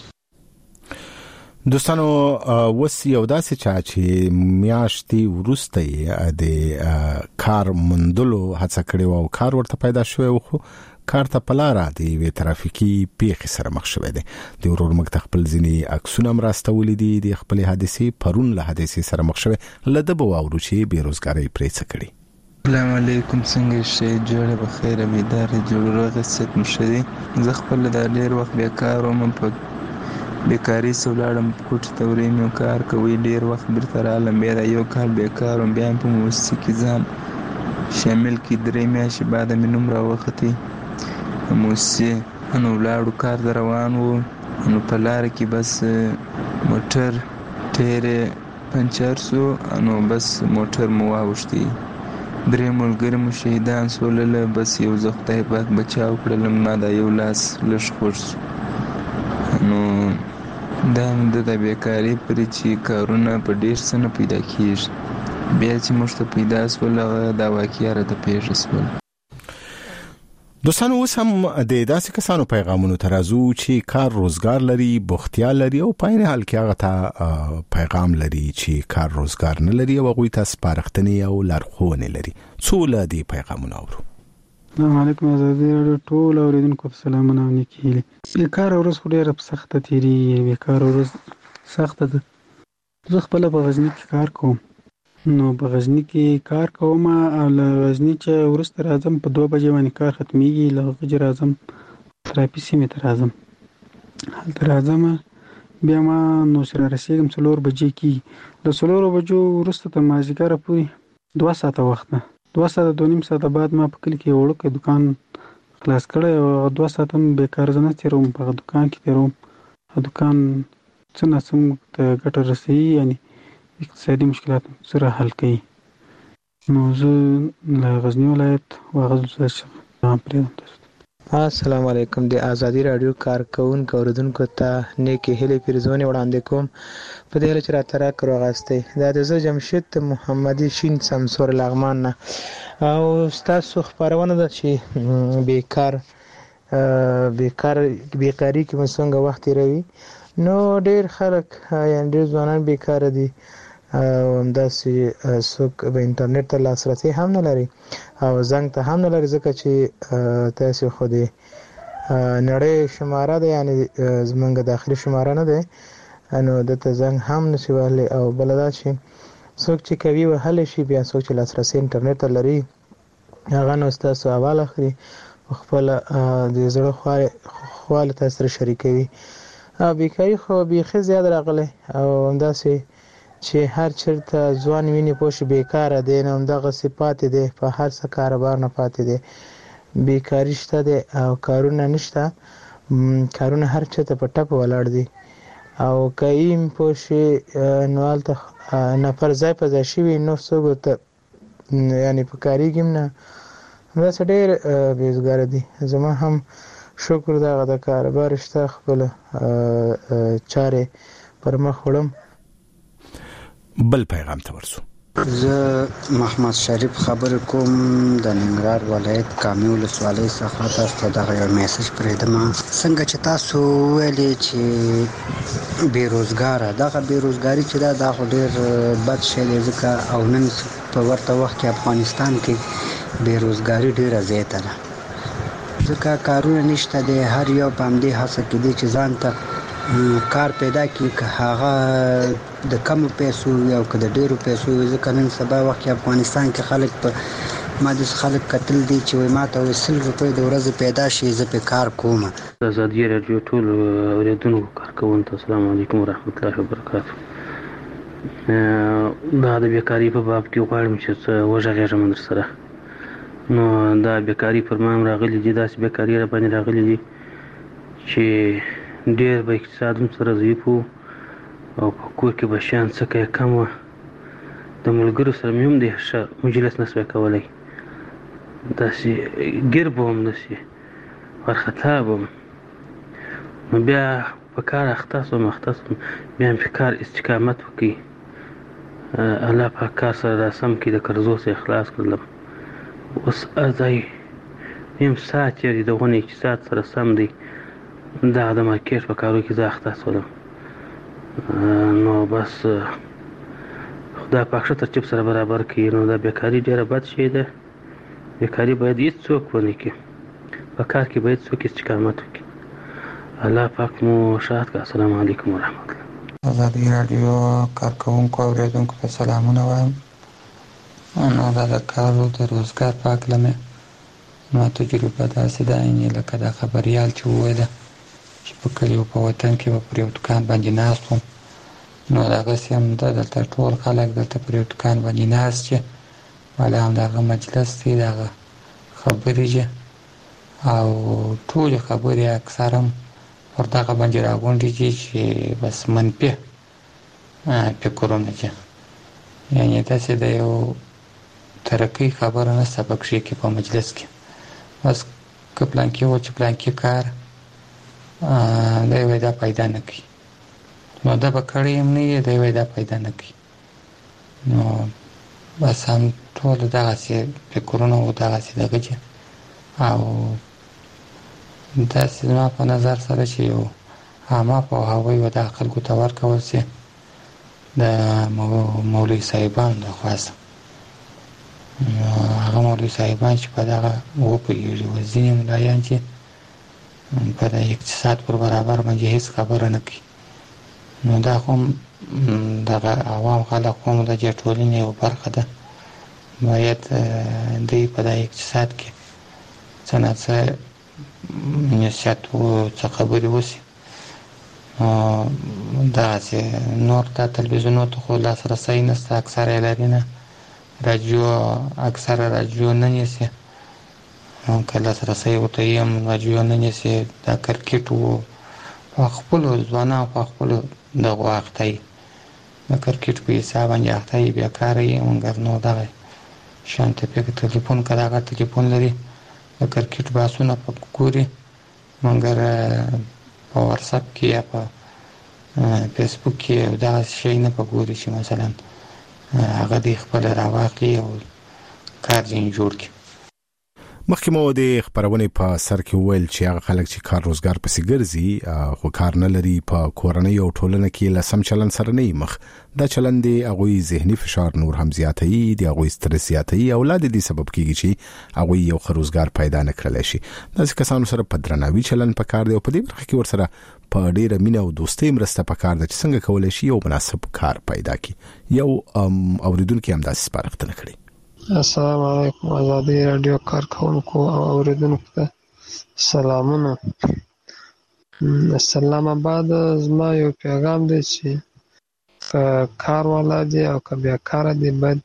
دوستانو وس یو داسې چا چې میاشتې وروسته د کار مندلو هڅه کړې او کار ورته پیدا شوی و، خو کار ته پلاره دی وی ترافیکي پیښې سره مخ شوی دی. د ورور مکت خپل ځینی عکسونه مرستولې دي د خپل حادثې پرون له حادثې سره مخ شوی لده به واورو چې بیروزګاری پرې څه کړي. السلام علیکم. څنګه شې؟ جوړه بخیر امیدار جوړ روغ ست مشدي. زه خپل د ډیر وخت بیکار وم، په بیکاری سولاړم کوټ تورې مې کار کوي، ډیر وخت بیرته رالم، بیا یو کال بیکار وم، بیا په موسیقي ځان شامل کې درې میاشتې بعد مې نوم راوختي موسی نو لاړو کار روان وو. نو په لار کې بس موټر ټیر پنچر سو، نو بس موټر مو واوښتي، درې ملګري مو شهیدان سول. بس یو زه خدای پاک بچاو کړلم، ما دا یو لاس لږ خوږ سو. نو دا د بیکارۍ پرې چې کارونه په ډېر څه نه پیدا کېږي، بیا چې موږ ته پیدا سول دا واقعیا راته پېښه سول. دوستانو اوس هم د داسې کسانو پیغامونو ته راځو چې کار روزګار لري، بوختیا لري او په عین حال کې هغه ته پیغام لري چې کار روزګار نه لري او هغوی ته سپارښتنې او لارښوونې لري. څو له دې پیغامونه اورو. السلام علیکم. ازادي راډیو ټول اوریدونکو ته سلامونه او نیکې هیلې. بیکاره ورځ خو ډېره سخته تېرېږي، بیکاره ورځ سخته ده. زه خپله په غزني کې کار کوم، نو په غزني کې کار کوم او له غزني چې وروسته راځم په دوه بجې باندې کار ختمیږي، له غجې راځم تراپي سیمې ته راځم، هلته راځم بیا ما نو سره رسېږم څلور بجې کېږي. له څلورو بجو وروسته تر مازدیګره پورې دوه ساعته وخت ده، دوه ساعته دوه نیم ساعته بعد ما په کلي کې یو وړوکی دوکان خلاص کړی او دوه ساعته هم بېکاره زه نه تېروم، په هغه دوکان کې تېروم. دوکان څه ناڅه موږ ته ګټه رسوي، یعنې اقتصادي مشکلات سره حل کوي. نو زه له غزني ولایت واغظ څخه پرېږدم تاسو. السلام علیکم. د ازادي رادیو کارکونکو اوریدونکو ته نیکی هیلې پیرزونې وړاندې کوم په دې هیله چې راته راکړو غاستئ. دا د زه جمشید محمدي شین سمسور لغمان نه او ستاسو خپرونه ده چې بیکار بیکار بیکاري کې موږ څنګه وخت تیروي. نو ډېر خلک یعنې ډېر ځوانان بیکاره دي او همداسې څوک به انټرنیټ ته لاسرسی هم نه لري او زنګ ته هم نه لري ځکه چې تاسې خو د نړۍ شماره ده یعنې زمونږ داخلي شماره نه دی نو دته زنګ هم نشي وهلی او بله دا چې څوک چې کوي وهلی شي بیا څوک چې لاسرسی انټرنیټ ته لري هغه نو ستاسو احوال اخلي خپله د زړه خواله تاسو سره شریکوي. بیکاري خو بیخي زیات راغلی او همداسې چې هر چېرته ځوان ویني پوه شي بیکاره دی نو همدغسې پاتې دی په هر څه کاروبار نه پاتې دی. بیکاري شته دی او کارونه نشته کارونه هر چېرته په ټپه ولاړ دي او که ایم پوه شي نو هلته نفر ځای په ځای شوي نو څوک ورته یعنې په کارېږي هم نه همداسې ډېر بېزګاره دي. زما هم شکر دغه د کاروبار شته خپله چارې پر مخ وړم. بل پیغام ته ورسو. زه محمد شریف خبر کوم د ننګرهار ولایت کامې ولسوالۍ څخه تاسو ته دغه یو میسج پرېږدم. څنګه چې تاسو ویلې چې بېروزګاره دغه بېروزګاري چې ده دا خو ډېر بد شی دی ځکه او نن په ورته وخت کې افغانستان کې بېروزګاري ډېره زیاته ده ځکه کارونه نشته دی. هر یو په همدې هڅه کې دی چې ځان ته کار پیدا کړي که هغه د کمو پیسو او که د ډېرو پیسو ځکه نن سبا وخت کې افغانستان کې خلک په ما داسې خلک کتل دي چې وایي ما ته وایي سل روپۍ د ورځې پیدا شي زه پې کار کوم. د ازادي راډیو ټولو اورېدونکو کارکوونکو السلام علیکم ورحمت الله وبرکاتو. دا د بیکاري په باب کې غواړم چې څه وغږېږم در سره. نو دا بیکاري پر ما هم راغلي دي داسې بیکاري را باندې راغلي دي چې ډېر به اقتصاد هم سره ضعیف و او په کور کې به شیان څه که کم وه د ملګرو سره مې هم د ښه مجلس نه سوی کولی داسې ګیر به وم داسې وارخطا به وم نو بیا په کار اخته سوم اخته سوم بیا مې په کار استقامت وکړي الله پاک کار سره را سم کړي د قرضو څخه خلاص کړلم. اوس هر ځای نیم ساعت یې د غونې اقتصاد سره سم دی دغه د مارکېټ په کارو کې زه اخته شولم. نو بس خدای پاک ښه ترتیب سره برابر کړي. نو دا بیکاري ډېره بد شی ده. بیکاري باید هېڅوک ونه کړي په کار کې باید څوک استقامت وکړي. الله پاک مو ښه کړه. السلام علیکم ورحمت الله. ازادي راډیو کارکوونکو اورېدونکو ته سلامونه وایم. نو دا د کارو د روزګار په هکله مې نو تجربه داسې ده یعنې لکه دا خبریال چې وویله چې په کلیو په وطن کې به پر یو دوکان باندې ناست وم نو دغسې هم ده دلته ټول خلک دلته پر یو دوکان باندې ناست چې والا هم دغه مجلس دی دغه خبرې چې او ټولې خبرې اکثر هم پر دغه باندې راغونډې دي چې بس منفي فکرونه چې یعنې داسې د یو ترقۍ خبره نشته پکښې کې په مجلس کې بس که پلانکي و چې پلانکي کار دی وایي دا پیدا نه کوي نو ده به کړی هم نه یې دی وایي دا پیدا نه کوي نو بس هم ټول دغسې فکرونه و دغسې دغه چې او داسې زما په نظر سره چې یو عامه پوهاوی و دغه خلکو ته ورکول سي د مولوي صاحبانو د خوا څخه هغه مولوي صاحبان چې په دغه وپوهېږي و ځینې ملایان چې په د اقتصاد پر برابر باندې هېڅ خبره نه کوي نو دا خو دغه عوام خلک خو د دې ټولنې یوه برخه ده باید دوی په دا اقتصاد کې څه نه څه نصیحت و څه خبرې وشي دغسې نور ته تلویزیونو ته خو لاسرسی نشته اکثره یې لري نه راډیو اکثره راډیو نه نیسي که لاسرسی ورته یې هم راډیو نه نیسي دا کرکټ و په خپلو ځوانان په خپلو دغو اخته یي د کرکټ په حساب باندې اخته یي بیکاره یي مګر نو دغه شانته پکې تلیفون که دغه تلیفون لري د کرکټ بحثونه په ګوري، مګر په واتساپ کې یا په فیسبوک کې دا شی نه په ګوري چې مثلا هغه د خپل راواخلي او کار ځین جوړ کړي. مخکې مو د خبرونې په سر کې ویل چې هغه خلک چې کار روزګار پسې ګرځي خو کار نه لري، په کورنۍ او ټولنه کې لسم چلن سره نه مخ، دا چلن دی هغوی ذهني فشار نور هم زیاتوي، دی هغوی سترس زیاتوي، اولاد دې سبب کیږي چې هغوی یو ښه روزګار پیدا نه کړلی شي. داسې کسانو سره په درناوي چلن پکار دی او په دې برخه کې ورسره په ډیره مینه او دوستۍ مرسته پکار ده چې څنګه کولی شي یو مناسب کار پیدا کړي. یو اوریدونکي هم داسې سپارښتنه کړې. السلام علیکم آزادی رادیو کارکونکو او اوریدونکو ته سلامونه. اسلام آباد زما یو پیغام دی چې کار والا دی او که بیکار دی باید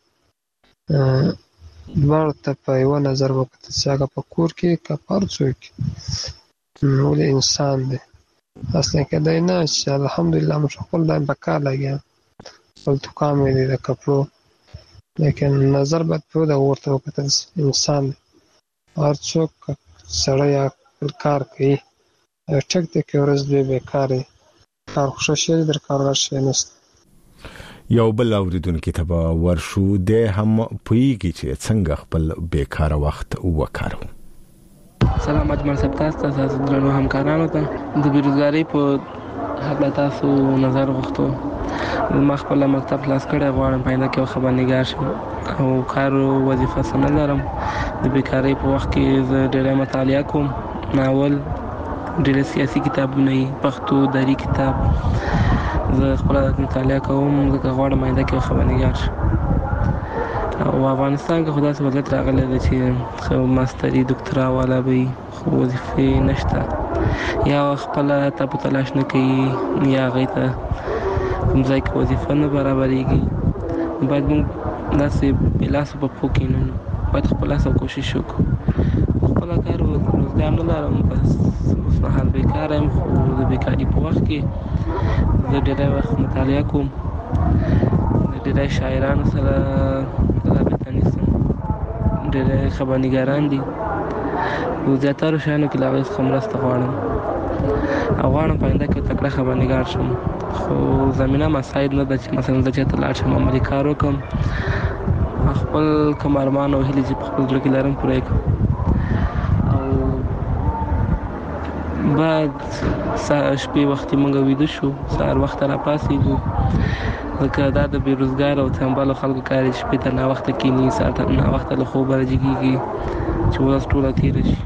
دواړو ته په یوه نظر وکتل چې هغه په کور کې که په هر څوک ولې انسان دی اصلا کېدای نه چې الحمدلله موږ خپل دایم په کار لګیا خپل دوکان مې دی د کپړو، لیکن نظر باید په د ورته وکتل انسان دی، هر څوک سړی یا کار کوي ټک دی که ورځ دوی بیکار دی کار خوښه شي در کارګر شی نشته. یو بل اوریدونکي ته به ورشو، دی هم پوهیږي چې څنګه خپل بیکاره وخت وکارو. سلام اجمل صاحب، تاسو ته درنو همکارانو ته د بیروزګارۍ په هکله تاسو نظر غوښتو. ما خپل مکتب خلاص کړی، غواړم په آینده کې یو خبرنګار شم او کار وظیفه څه نه لرم. د بیکارۍ په وخت کې زه ډېری مطالعه کوم، ناول، ډېر سیاسي کتابونه یې، پښتو دري کتاب زه خپله مطالعه کوم، ځکه غواړم آینده کې یو خبرنګار شم. او افغانستان کې خو داسې وضعیت راغلی دی چې ښه ماستري دکترا والا به وي خو وظیفې نشته، یا خپله تپ و تلاش نه کوي یا هغوی ته کوم ځای کې وظیفه نه برابرېږي. باید موږ داسې بې لاسو په پښو کښېنو، باید خپل لاس او کوشش وکړو. خپله کار روزګار نه لرم، بس اوس مهال بیکاره یم، خو د بیکاري په وخت کې زه ډېری وخت مطالعه کوم، د ډېری شاعرانو سره رابطه نیسم، ډېری خبرنګاران دي، په زیاترو شیانو کې له هغوی څخه مرسته غواړم او غواړم په آینده کې تکړه خبرنګار شم. خو زمینه مساعد نه ده چې مثلا زه چېرته لاړ شم عملي کار وکړم، خپل کوم ارمان او هیلې چې په خپل زړه کې لرم پوره یې کړم. او بعد شپې وختې موږ ویده شو، سهار وخته راپاڅېږو، ځکه دا د بېروزګار او تنبلو خلکو کار دی چې شپې ته ناوخته کښېني، سهار ته ناوخته له خوبه راجګېږي چې ورځ ټوله تېره شي.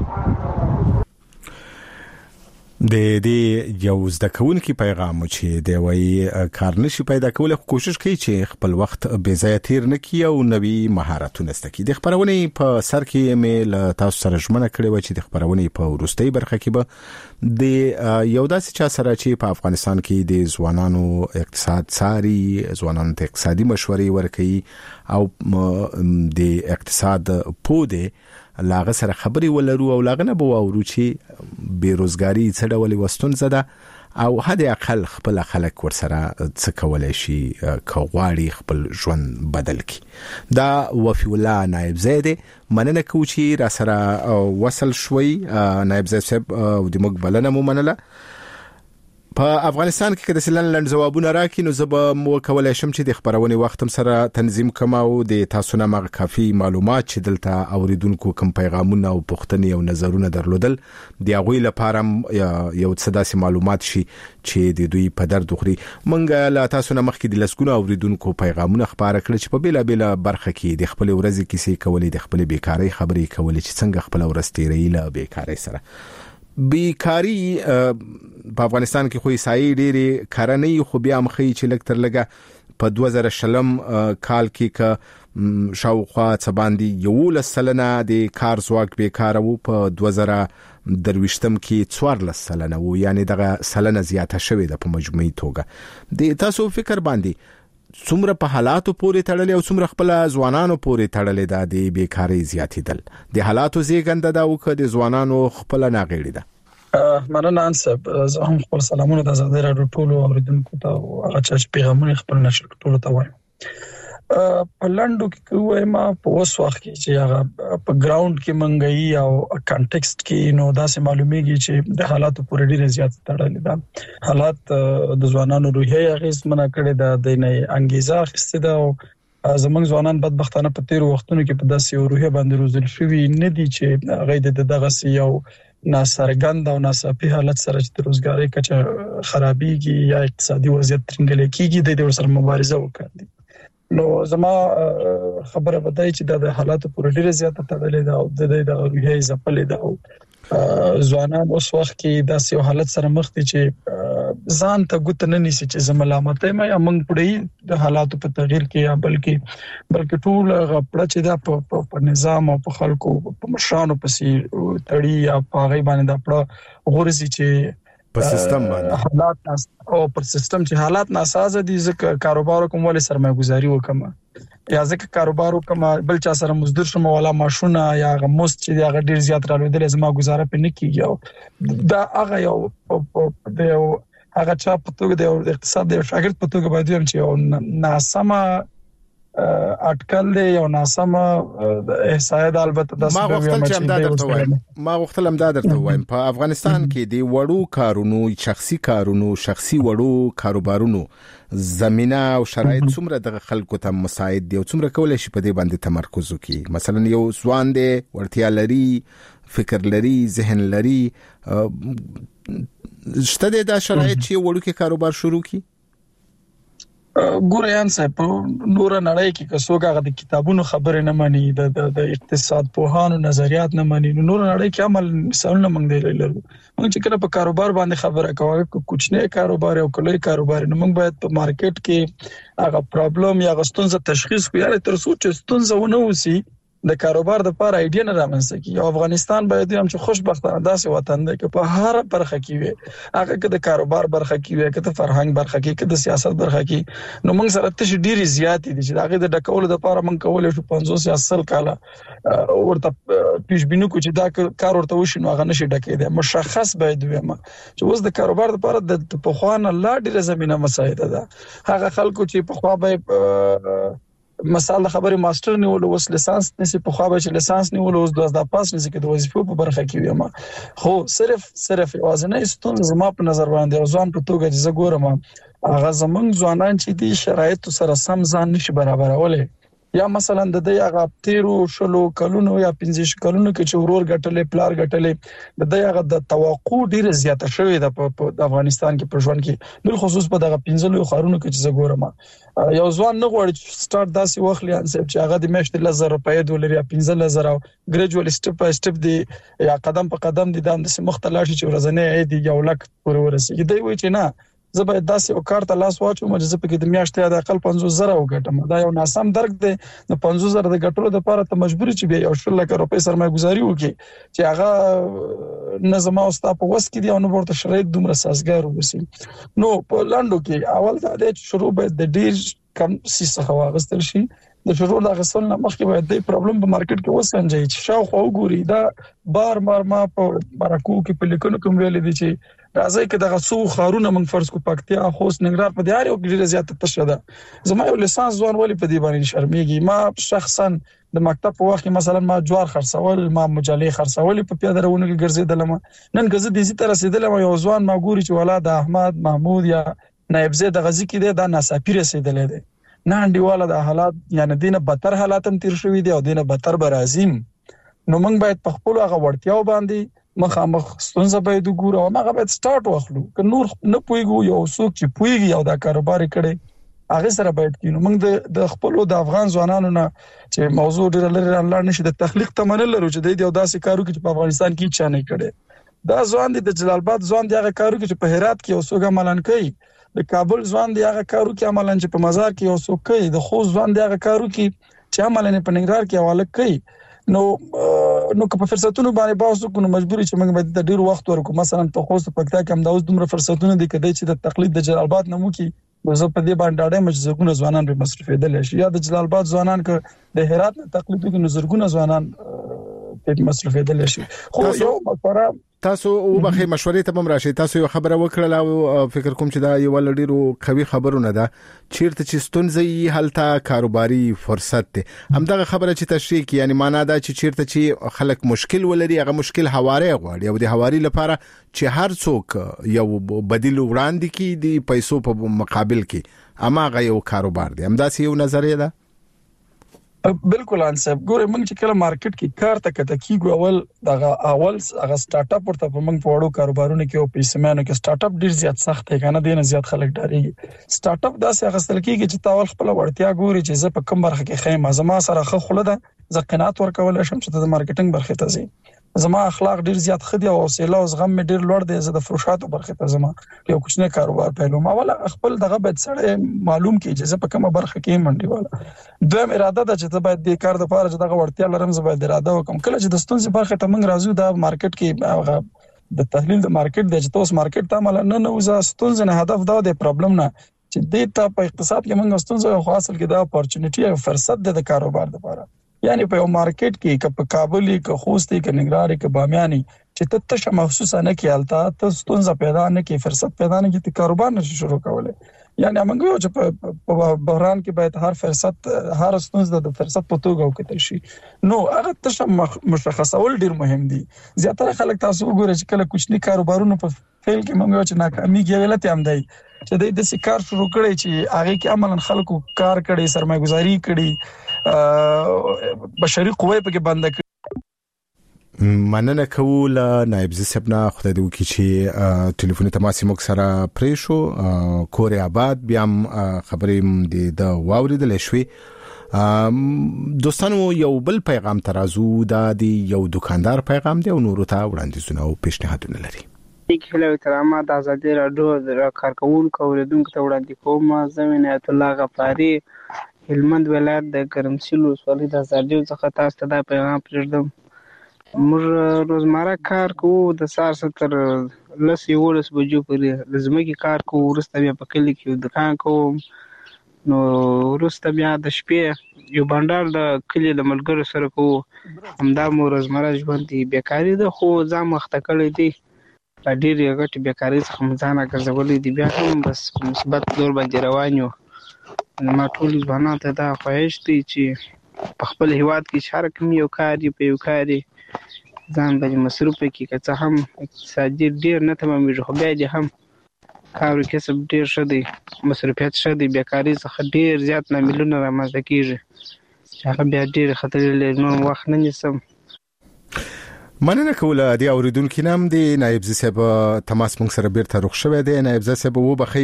د دې یو زده کوونکی پیغام چې دی وایي کار نشي پیدا کولای، خو کوشش کوي چې خپل وخت بې ځایه تیر نه کړي او نوي مهارتونه زده کړي. د خبرونې په سر کې مې له تاسو سره ژمنه کړې وه چې د خبرونې په وروستۍ برخه کې به د یو داسې چا سره چې په افغانستان کې د ځوانانو اقتصاد څاري، ځوانانو ته اقتصادي مشورې ورکوي او د اقتصاد پوه دی، لاغه سره خبرې ولرو او لاغه نه به واورو چې بیروزګاری څه ډول وستونزه ده او حد اقل خپل خلک ورسره څه کولای شي که غواړي خپل ژوند بدل کړي. دا وفي الله نائب زید مننه کوم چې را سره وصل شوي. نائب زید صاحب د موږ بلنه مو منله. په افغانستان کې د سلن لند جوابونه راکې نو زه به مو کولای شم چې د خبرونې وخت هم سره تنظیم کوم او د تاسو نه مغ کافي معلومات چې دلته اوریدونکو کوم پیغامونه او پوښتنې او نظرونه درلودل دی هغوی لپاره یو څه داسې معلومات شي چې د دوی په درد خوري. منګه لا تاسو نه مخکې د لسګونو اوریدونکو پیغامونه خبره کړل چې په بیلا بیلا برخه کې د خپل ورځې کیسې کولې، د خپل بیکاری خبرې کولې چې څنګه خپل ورځ تیرې له بیکاری سره. بیکاری په افغانستان کې خو یې ډېرې کارنۍ خو بیا مخې چې لږ تر لږه په دوه زره شلم کال کې که شاوخوا څه باندې یولس سلنه د کار ځواک بیکاره و، په دوه زره درویشتم کې څوارلس سلنه و، یعنی دغه سلنه زیاته شوې ده په مجموعي توګه. د تاسو فکر باندې څومره په حالاتو پورې تړلې او څومره خپل ځوانانو پورې تړلې ده د بیکاری زیاتېدل؟ د حالاتو زیږنده ده او که د ځوانانو خپل ناغېړي ده؟ مننه انصب، زه هم خپل سلامونه د آزادۍ راډیو ټولو اوریدونکو ته او هغه چې پیغامونه خپل نشر ټولو ته وایم. په لندو کې وایم په اوس وخت کې چې هغه په ګراوند کې منګي او کانټیکست کې نو داسې معلومیږي چې د حالاتو پورې ډېر زیات تړلې ده. حالات د ځوانانو روحیه اغیزمنه کړې ده، د نه انګیزه اخیسته ده او زمونږ ځوانان بدبختانه په تیر وختونو کې په داسې روحیه باندې روزل شوي نه دي چې هغه د دغه سي یو ناسرګند او ناڅاپي حالت سره چې د روزګارۍ کچه خرابېږي یا اقتصادي وضعیت ترنګل کېږي د دې سره مبارزه وکړي. نو زما خبره بدای چې د حالاتو پر ډیره زیاته تړلې ده او د دې د روحیه ځپلې ده او ځوانان اوس وخت کې داسې یو حالت سره مخ دي چې ځان ته ګوت نه نیسي چې زملامت ما یا موږ پړې د حالاتو په تغییر کې یا بلکې بلکې ټول غپړه چې دا په نظام او په خلکو په مشرانو پسې تړي یا په غي باندې دا پړه غورځي چې په سیستم باندې حالات ناس او پر سیستم چې حالات ناسازه دي ځکه کاروبار کوم ولې سرمایه‌ګذاري وکم یا ځکه کاروبار وکم بل چا سره مزدور شم ولا ماشونه یا غموس چې هغه ډیر زیات رالوېدل زما گزاره په نه کیږي دا هغه یو د هغه چا په توګه د اقتصاد د شاګرد په توګه باید هم چې ناسمه اټکل دی او ناسمه احصایه د البته د ما غوښتل چې امداد درته وایم ما غوښتل امداد درته وایم په افغانستان کې د وړو کارونو شخصي کارونو شخصي وړو کاروبارونو زمينه او شرایط څومره د خلکو ته مساعد دي او څومره کولای شي په دې باندې تمرکز وکړي. مثلا یو ځوان دی ورتیا لري فکر لري ذهن لري شته د شرایط چې وړو کې کاروبار شروع کړي. ګوره یان صاحب نور نړۍ کې کڅوګه غو د کتابونو خبره نه مانی د د اقتصاد پوهانو نظریات نه مانی نور نړۍ کې عمل مثالونه موږ دی لرو. موږ چې کله په کاروبار باندې خبره کوو کوچنی کاروبار او کلوي کاروبار نو موږ باید په مارکیټ کې هغه پرابلم یا غستونزه تشخیص کوو یا تر څو چې ستونزه ونه وسی د کاروبار د لپاره ایډیا نه رامنځته کی. او افغانستان باید هم چې خوشبختانه داسې وطن دی چې په هر برخه کې وي هغه کې د کاروبار برخه کې وي کې د فرهنګ برخه کې کې د سیاست برخه کې نو موږ سره تش ډیری زیات دي چې هغه د ډکول د لپاره موږ کولای شو پنځوس یا سل کاله ورته پیشبینو کو چې دا کار ورته وشي نو هغه نشي ډکې دی. مشخص باید وي چې اوس د کاروبار لپاره د پخوانه لا ډیره زمينه مساعده ده. هغه خلکو چې په خوا به مثال خبره ماستر نیول او لیسانس نسی په خو به چې لیسانس نیول او د پاس نسی کې د وظیفو په برخه کې ویم خو صرف صرف وازنه استون زما په نظر باندې ځوان په توګه چې زګورم هغه زمونږ ځوانان چې دي شرایط سره سم ځان نشي برابرولې یا مثلا د دې هغه تیرو شلو کلونو یا پنځه کلونو کې چې ورور غټلې پلار غټلې د دې هغه د توقع ډیره زیاته شوې ده په افغانستان کې په ژوند کې بل خصوص په دغه پنځلو خارونو کې چې زګورم یو ځوان نه غواړي چې سٹارټ داسې وخت لان سب چې هغه د میاشتې لزر روپۍ ډالر یا پنځه زره ګریجوال سټپ بای سټپ دی یا قدم په قدم دي د مختلفه چې ورځنی عادي یو لک پورې ورسېږي دی وایي چې نه زه باید داسې او کارت لاس واچوم چې زه پکې د میاشتې د اقل پنځوس زره وګټم. دا یو ناسم درک دی د پنځوس زره د ګټلو لپاره ته مجبور چې بیا یو شل لک روپۍ سرمایه‌ګذاري وکړي چې هغه نظم او ستا په وس کې دی او نو ورته شرایط دومره سازګار وسی. نو په لاندو کې اول دا د شروع باید د ډیر کم سیسه واغستل شي. د شروع د غسل نه مخکې باید د پرابلم په مارکیټ کې وسنجي چې شاوخوا وګوري دا بار بار ما په بارکو کې په لیکونو کوم ویل دي چې راځي کې دغه څو خارونه من فرض کو پکتیا خوست ننګرهار په دیار یو ډیره زیاته تشه ده. زما یو لیسانس ځوان ولی په دی باندې شرمېږي. ما شخصا د مکتب په وخت مثلا ما جوار خرڅول ما مجلې خرڅول په پیاده روانو کې ګرځیدلم نن غزه دې سي تر رسیدلم یو ځوان ما ګوري چې ولادت احمد محمود یا نایب زید غزي کې دا ناصافي رسیدلې ده نه انډیواله د حالات یعنی دینه بدتر حالات هم تیر شوې دي او دینه بدتر برازیم. نو موږ باید په خپل هغه وړتیاو باندې مخامخ ستونزه باید وګورو او هغه باید سٹارټ واخلو که نور نه پويګو یو څوک چې پويږي او دا کاروبار کړي هغه سره باید کینو. موږ د خپل د افغان ځوانانو نه چې موضوع ډیر لري لاړ نشي د تخلیق تمنل لرو چې د یو داسې کارو کې په افغانستان کې چا نه کړي. دا ځوان د جلال آباد ځوان دی هغه کارو کې په هرات کې اوسوګه ملان کوي د کابل ځوان دی هغه کارو کې عملاً چې په مزار کې اوسو کوي د خوست ځوان دی هغه کارو کې چې عملاً په ننګرهار کې حواله کوي. نو نو که په فرصتونو باندې باوسو کو مجبوري چې موږ باید د ډیر وخت ورکو مثلا په خوست په پکتا کې هم دا اوس دومره فرصتونه دي کدی چې د تقلید د جلال آباد نمو کې زه په دې باندې ډاډه مې زګونه ځوانان به مصرفېدل شي یا د جلال آباد ځوانان ک د هرات نه تقلید کې نظرګونه ځوانان په مصرفېدل شي. خو یو مشوره تاسو او بخې مشورې ته هم راشي. تاسو یو خبره وکړه او فکر کوم چې دا یو ډیرو قوي خبرونه ده چیرته چې ستونزې هلته کاروباري فرصت ده. همدغه خبره چې تشریح کی یعنی معنا دا چې چیرته چې خلک مشکل ولري هغه مشکل هواري غواړي او د هواري لپاره چې هر څوک یو بدیل وړاندې کی د پیسو په مقابل کې اما هغه یو کاروبار دی. همداسې یو نظریه ده. بالکل انصاف ګوره موږ چې کله مارکیټ کې کار ته کته کیږو اول دغه اول هغه سٹارټ اپ ورته په موږ په وړو کاروبارونو کې او پیسمانو کې سٹارټ اپ ډیر زیات سخت دی کنه دینه زیات خلک ډاريږي. سٹارټ اپ داسې غسل کیږي چې تاول خپل ورتیا ګوري چې زه په کوم برخه کې خیم ازما سره خه خله ده زه قناعت ورکول شم چې د مارکیټینګ برخه ته زی زما اخلاق ډیر زیات خدي او حوصله او زغم مې ډیر لوړ دی. زه د فروشاتو برخه ته زما یو کوچنی کاروبار پیلوم اول خپل دغه بد سره معلوم کی چې زه په کومه برخه کې منډي والا دویم اراده ده چې زه باید د کار د لپاره چې دغه ورتیا لرم زه باید اراده وکم. کله چې د ستونزې برخه ته موږ راځو د مارکیټ کې د تحلیل د مارکیټ د جتوس مارکیټ ته عمل نه نه زه ستونزې نه هدف دا د پرابلم نه چې د ته په اقتصاد کې موږ ستونزې خو حاصل کې دا اپورچونټي او فرصت د کاروبار لپاره یعنی په مارکیټ کې ک په کابل کې خوست کې ننګرهار کې بامیاني چې ته تشه محسوسه نه کیالتا ته ستونزه پیدا نه کی فرصت پیدا نه کی ته کاروبار نشي شروع کوله. یعنی موږ یو چې په بحران کې باید هر فرصت هر ستونزه د فرصت په توګه وکړل شي. نو هغه تشه مشخصول ډیر مهم دي. زیاتره خلک تاسو وګورئ چې کله کوچني کاروبارونه په فیل کې موږ چې ناکامي کې غلطي هم دی چې د دې کار شروع کړي چې هغه کې عملاً خلکو کار کړي سرمایه‌ګذاري کړي بشري قوې په کې بند کړي. مننه کول نائب زسبنا خدای دې وکړي چې ټلیفوني تماس موږ سره پرې شو کورې آباد بیا خبرې د واوریدل شوې. دوستانو یو بل پیغام ترازو دا دی یو دکاندار پیغام دی او نور ته وړاندیزونه او پیشنهادونه لري. کله ترامه د ازادي رادیو د کارکونکو اوریدونکو ته وړاندې کوم. زمين ایت الله غفاری هلمند ولایت د ګرمسیل ولسوالۍ د ازادي څخه تاسو ته دا پیغام پرېږدم. موږ روزمره کار کوو د سار ستر لس یولس بجو پورې لازمي کار کوو ورسته بیا په کلی کې دکان کوم نو ورسته بیا د شپې یو بندر د کلی د ملګرو سره کوو همدا مو روزمره ژوند دی. بیکاری ده خو ځم وخت کړی دی ډېر یو غټ بیکاری څخه ځان راګرځولې دی بیا هم بس مثبت دور باندې روان یو. ما ټول ځوانان ته دا خواهش دی چې په خپل هیواد کې شارک یو کاری په یو کاری ځان باندې مصروف کې که څه هم اقتصادي ډیر نه تمامېږي خو بیا دې هم کار کسب ډیر شه دی مصروفیت شه دی بیکاری څخه ډیر زیات ناملونه رامنځته کیږي چې هغه بیا ډیر خطر لري. نو وخت نه نیسم. مننه کوله دی اوریدونکو نام دی نائب زسب تماس مونږ سره بیرته روښ شوی دی. نائب زسب وو بخی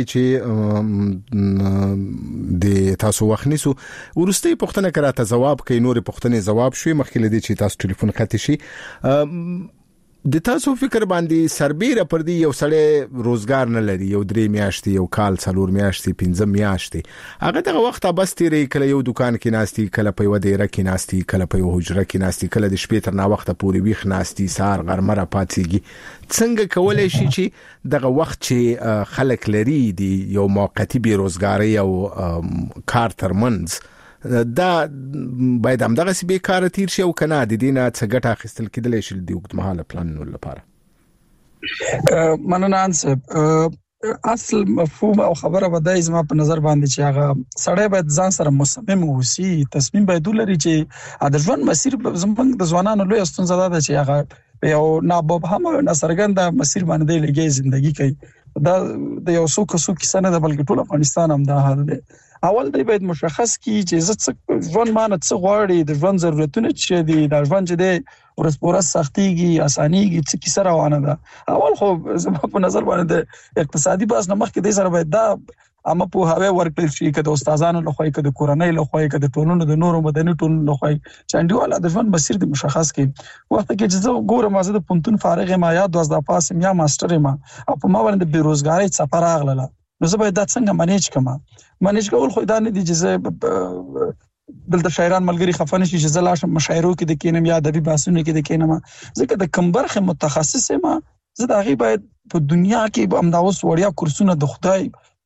چې د تاسو وخت نیسو ورستي پښتنه کړه ته جواب کوي نور پښتنه جواب شوي مخکې لدی چې تاسو ټلیفون خاطی شي. د تاسو فکر باندې سربېره پر دی یو سړی روزګار نه لري یو درې میاشتې یو کال څلور میاشتې پنځه میاشتې هغه دغه وخت بس تیری کله یو دکان کې ناشتي کله په یو ډیره کې ناشتي کله په یو حجره کې ناشتي کله د شپې تر نا وخت پورې ویخ ناشتي سار غرمه را پاتېږي. څنګه کولای شي چې دغه وخت چې خلک لري دی یو موقتی بیروزګاری او کار ترمنځ دا باید هم دغه سی به کار تیر شي او کنه د دینه څه ګټه اخیستل کېدلی شي د وخت مهاله پلانونو لپاره. مننه انصاف اصل مفهوم او خبره بدای زما په نظر باندې چې هغه سړی باید ځان سره مصمم اوسي تصمیم باید ولري چې د ژوند مسیر زمونږ د ځوانانو لوی ستونزه ده چې هغه یو ناببهم ناڅرګند مسیر باندې لګي ژوندۍ کوي. دا د یو څو کسو کیسه نه ده بلکې ټول افغانستان هم دا حال دی. اول دی باید مشخص کی چې زه ژوند مانه څه غواړي د ژوند ضرورتونه چې دي د ژوند چې دی ورځ په ورځ سختيږي اسانيږي څه کیسه روانه ده. اول خو زما په نظر باندې اقتصادي باز نه مخکې د سره باید دا اما په هغه ورکړل شي کده استادانو له خوای کده کورنۍ له خوای کده ټولنو د نورو مدني ټولنو له خوای چاندیواله د ژوند مسیر د مشخص کې وخت کې چې زه ګورم مازه د پونتون فارغ ما یا دوه پاسم یا ماستر ما او په ما باندې بیروزګاری څپره راغله نو زه باید دا څنګه منیج کما منیج کول خو دا نه دي چې زه دلته شاعران ملګری خفن شي چې زه لاشم مشاعرو کې د کینم یا ادبي بحثونو کې د کینم ځکه د کمبرخه متخصص ما زه دا غي باید په دنیا کې هم دا اوس وړیا کورسونه د خدای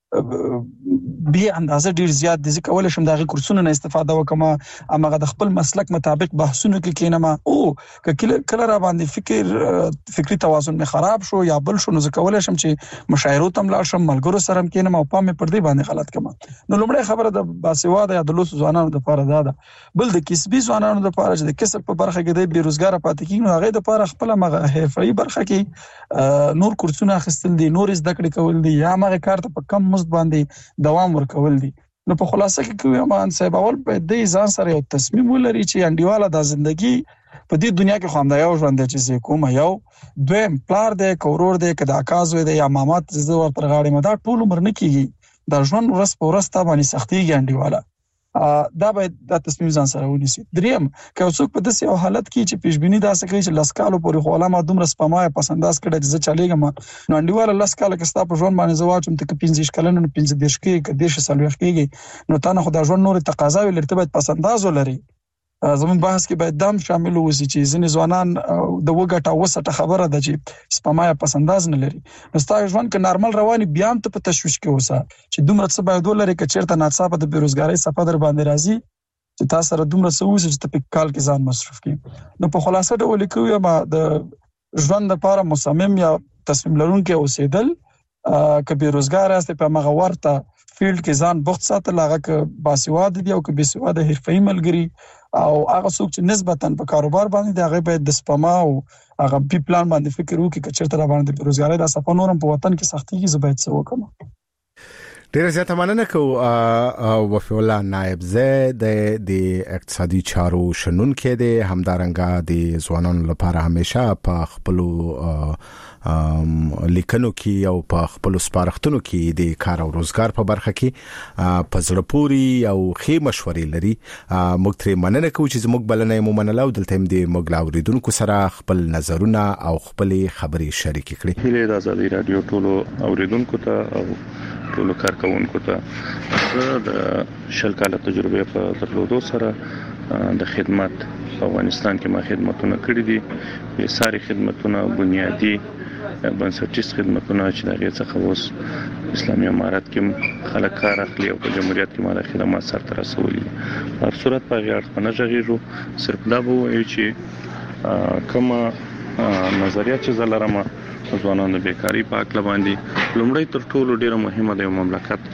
به اندازه ډیر زیات دي. ځکه ولې شم دغه کورسونو نه استفاده وکم، امغه د خپل مسلک مطابق بحثونه کې کینم او کله کله را باندې فکر فکری توازن می خراب شو یا بل شو، نو ځکه ولې شم چې مشاعرو تم لاړ شم، ملګرو سره کینم او پام پر دې باندې غلط کما. نو لومړی خبره د باسواده یا د لوس ځوانانو د لپاره دا ده. بل د کسبي ځوانانو د لپاره چې د کسب په برخه کې د بیروزګار پاتې کیږي، نو هغه د لپاره خپل مغه حرفي برخه کې نور کورسونه اخیستل دي، نور زده کړې کول دي، یا مغه کار ته په کم مزد باندې دوام ورکول دي. نو په خلاصه کې کوي امان صاحب اول په دې ځان سره یو تصمیم ولري چې انډیواله د ژوندۍ په دې دنیا کې خو هم دا یو ژوند دی چې کوم یو دویم پلار دی کورور دی کدا کاز وي دی یا مامات زه ور پر غاړې مدا ټول عمر نه کیږي، دا ژوند ورځ په ورځ تا باندې سختيږي انډیواله. دا به د تصمیم ځان سره ونیسي. دریم که څوک په داسې یو حالت کې چې پیشبینی داسې کوي چې لسکالو پورې خو علامه دومره سپمای پسنداز کړي چې زه چلېږم، نو انډیواله لسکاله کې ستا په ژوند باندې زواچم ته پنځه کلن نه پنځه دیش کې کې دیش سالوخ کېږي، نو تا نه خو دا ژوند نور تقاضا وي لرته باید پسنداز ولري. زمون بحث کې باید دم شامل وسی چې ځینې ځوانان د وګټه وسټه خبره ده چې سپمای پسنداز نه لري. نو ستا ژوند کې نارمل رواني بیا هم ته په تشويش کې اوسه چې دومره څه باید ولري چې چیرته ناڅاپه د بیروزګاری صفه در باندې راځي چې تاسو سره دومره څه وسی چې په کال کې ځان مصرف کړي. نو په خلاصه ډول کوي ما د ژوند لپاره مصمم یا تصمیم لرونکي اوسېدل ک بیروزګار است په مغه ورته فیلډ کې ځان بوخت ساتل، هغه ک باسواده دی او ک باسواده حرفي ملګری او هغه څوک چې نسبتاً په کاروبار باندې دی هغه باید د سپما او هغه بي پلان باندې فکر وکړي چې چیرته را باندې بیروزګاری د صفه نورم په وطن کې سختي کې زبېت څه وکم. ډیر زیاته مننه کو وفي الله نائب زه د اقتصادي چارو شنن کې دی، همدارنګه د ځوانانو لپاره همیشه په خپل لیکنو کې او په خپل سپارښتنو کې د کار او روزګار په برخه کې په زړه پوري او ښه مشورې لري. موږ ترې مننه کوو چې زموږ بلنه مو منله او دلته هم د موږ لاوریدونکو سره خپل نظرونه او خپل خبرې شریک کړي. هیله د آزادۍ رادیو ټولو اوریدونکو ته او ټولو کارکونکو ته زه د شل کاله تجربه په درلودو سره د خدمت افغانستان کې ما خدمتونه کړې دي، په ساري خدمتونه بنیادی بنسټیز خدمتونه چې دغه څخه اوس اسلامي امارات کې خلک کار اخلي او په جمهوریت کې ماده خدمات سره رسولي. په صورت په غیر خنه ژغېږو صرف دا به وایي چې کومه نظریه چې زلرمه ځوانانو بیکاری په اړه باندې لومړی تر ټولو ډیره مهمه ده مملکت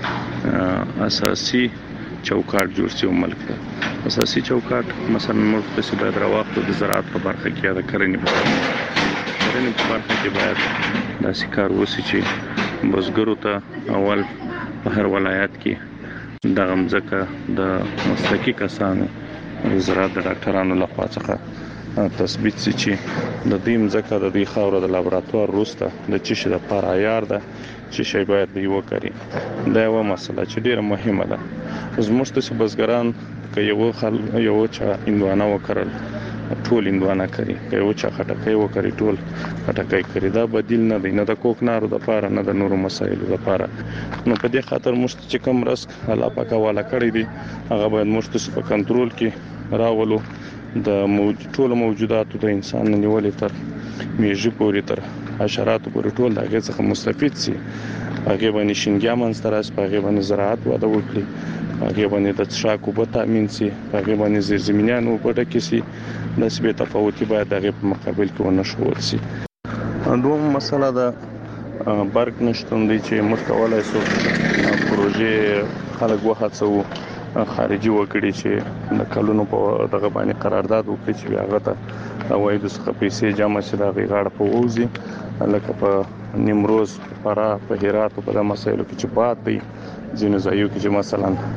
چې اساسي چوکاټ جوړ شي. ملک اساسي چوکاټ مثلا موږ په سبا دراوخت د زراعت په برخه کې د کرنې په کرنې په برخه کې باید داسې کار وشي چې بزګرو ته اول په هر ولایت کې د غمزکه د مسلکي کسانو زراعت د ډاکټرانو لخوا څخه تثبیت شي چې د دې مزکه د دې خاور د لابراتوار روسته د چشي د پر عیار ده چې شی باید دی وکړي. دا یو مسله چې ډیره مهمه ده. زموږ ته بزګران که یو خل یو چا اندوانه وکړل ټول اندوانه کوي، که یو چا خټکۍ وکړي ټول خټکۍ کوي. دا بدیل نه دی، نه د کوکنارو د پاره نه د نورو مسایلو لپاره. نو په دې خاطر موږ چې کوم رزق الله پاک والا کړی دی هغه باید موږ په کنټرول کې راولو. د موجود ټول موجوداتو د انسان نیولې تر میږي پورې تر حشرات پورې ټول دغه څخه مستفید سي. هغه باندې شینګیا منستراس په هغه باندې زراعت وده وکړي، هغه باندې د څاکو په تامین سي، هغه باندې زیرزمینیانو په ډکه سي. د سبې تفاوتي باید دغه په مقابل کې ونه شول سي. دوم مسله ده برق نشټون دی چې موږ کولای شو پروژې خلک وهڅو خارجي وکړي چې د کلونو په دغه باندې قرارداد وکړي چې هغه ته وایي د څخه پیسې جمع شي د غاړه په ووزي، لکه په نیمروز فرا په هرات په دغه مسایلو کې چې باد دی ځینې ځایو کې چې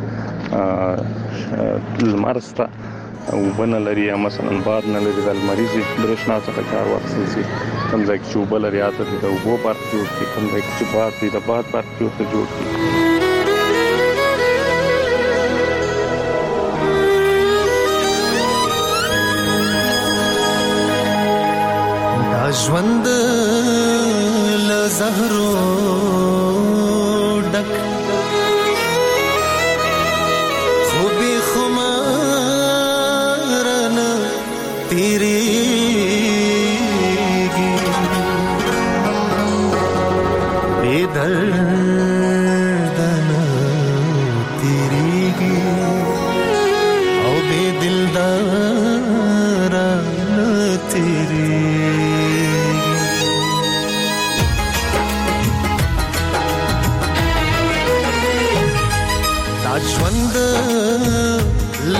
مثلا لمرسته او بنه لري یا مثلا باد نه لري د لمریزي برېښنا څخه کار واخیستل شي. کوم ځای کې چې اوبه لري اته د اوبو پارک جوړ کړي، کوم ځای کې چې باد دی د باد پارک جوړ کړي. ژوند له زهرو ډک خو بې خمار نه تېرېږي، بې درد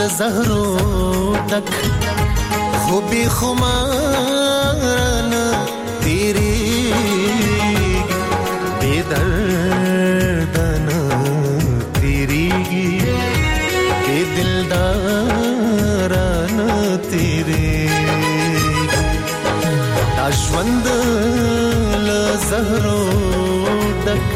زهرو ډک خو بې خمارانه تیریږي بې دردانه تیریږي بې دلدارانه تیریږي دا ژوند له زهرو ډک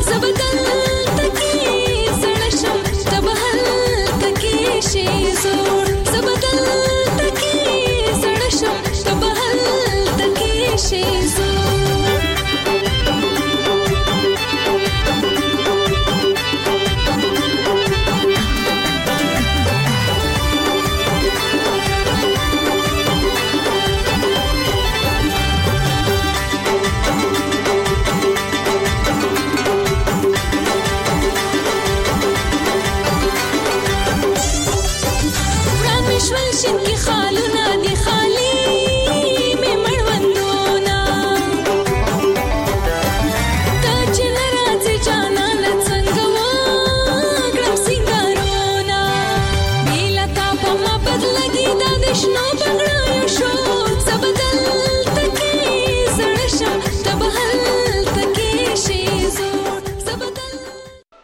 So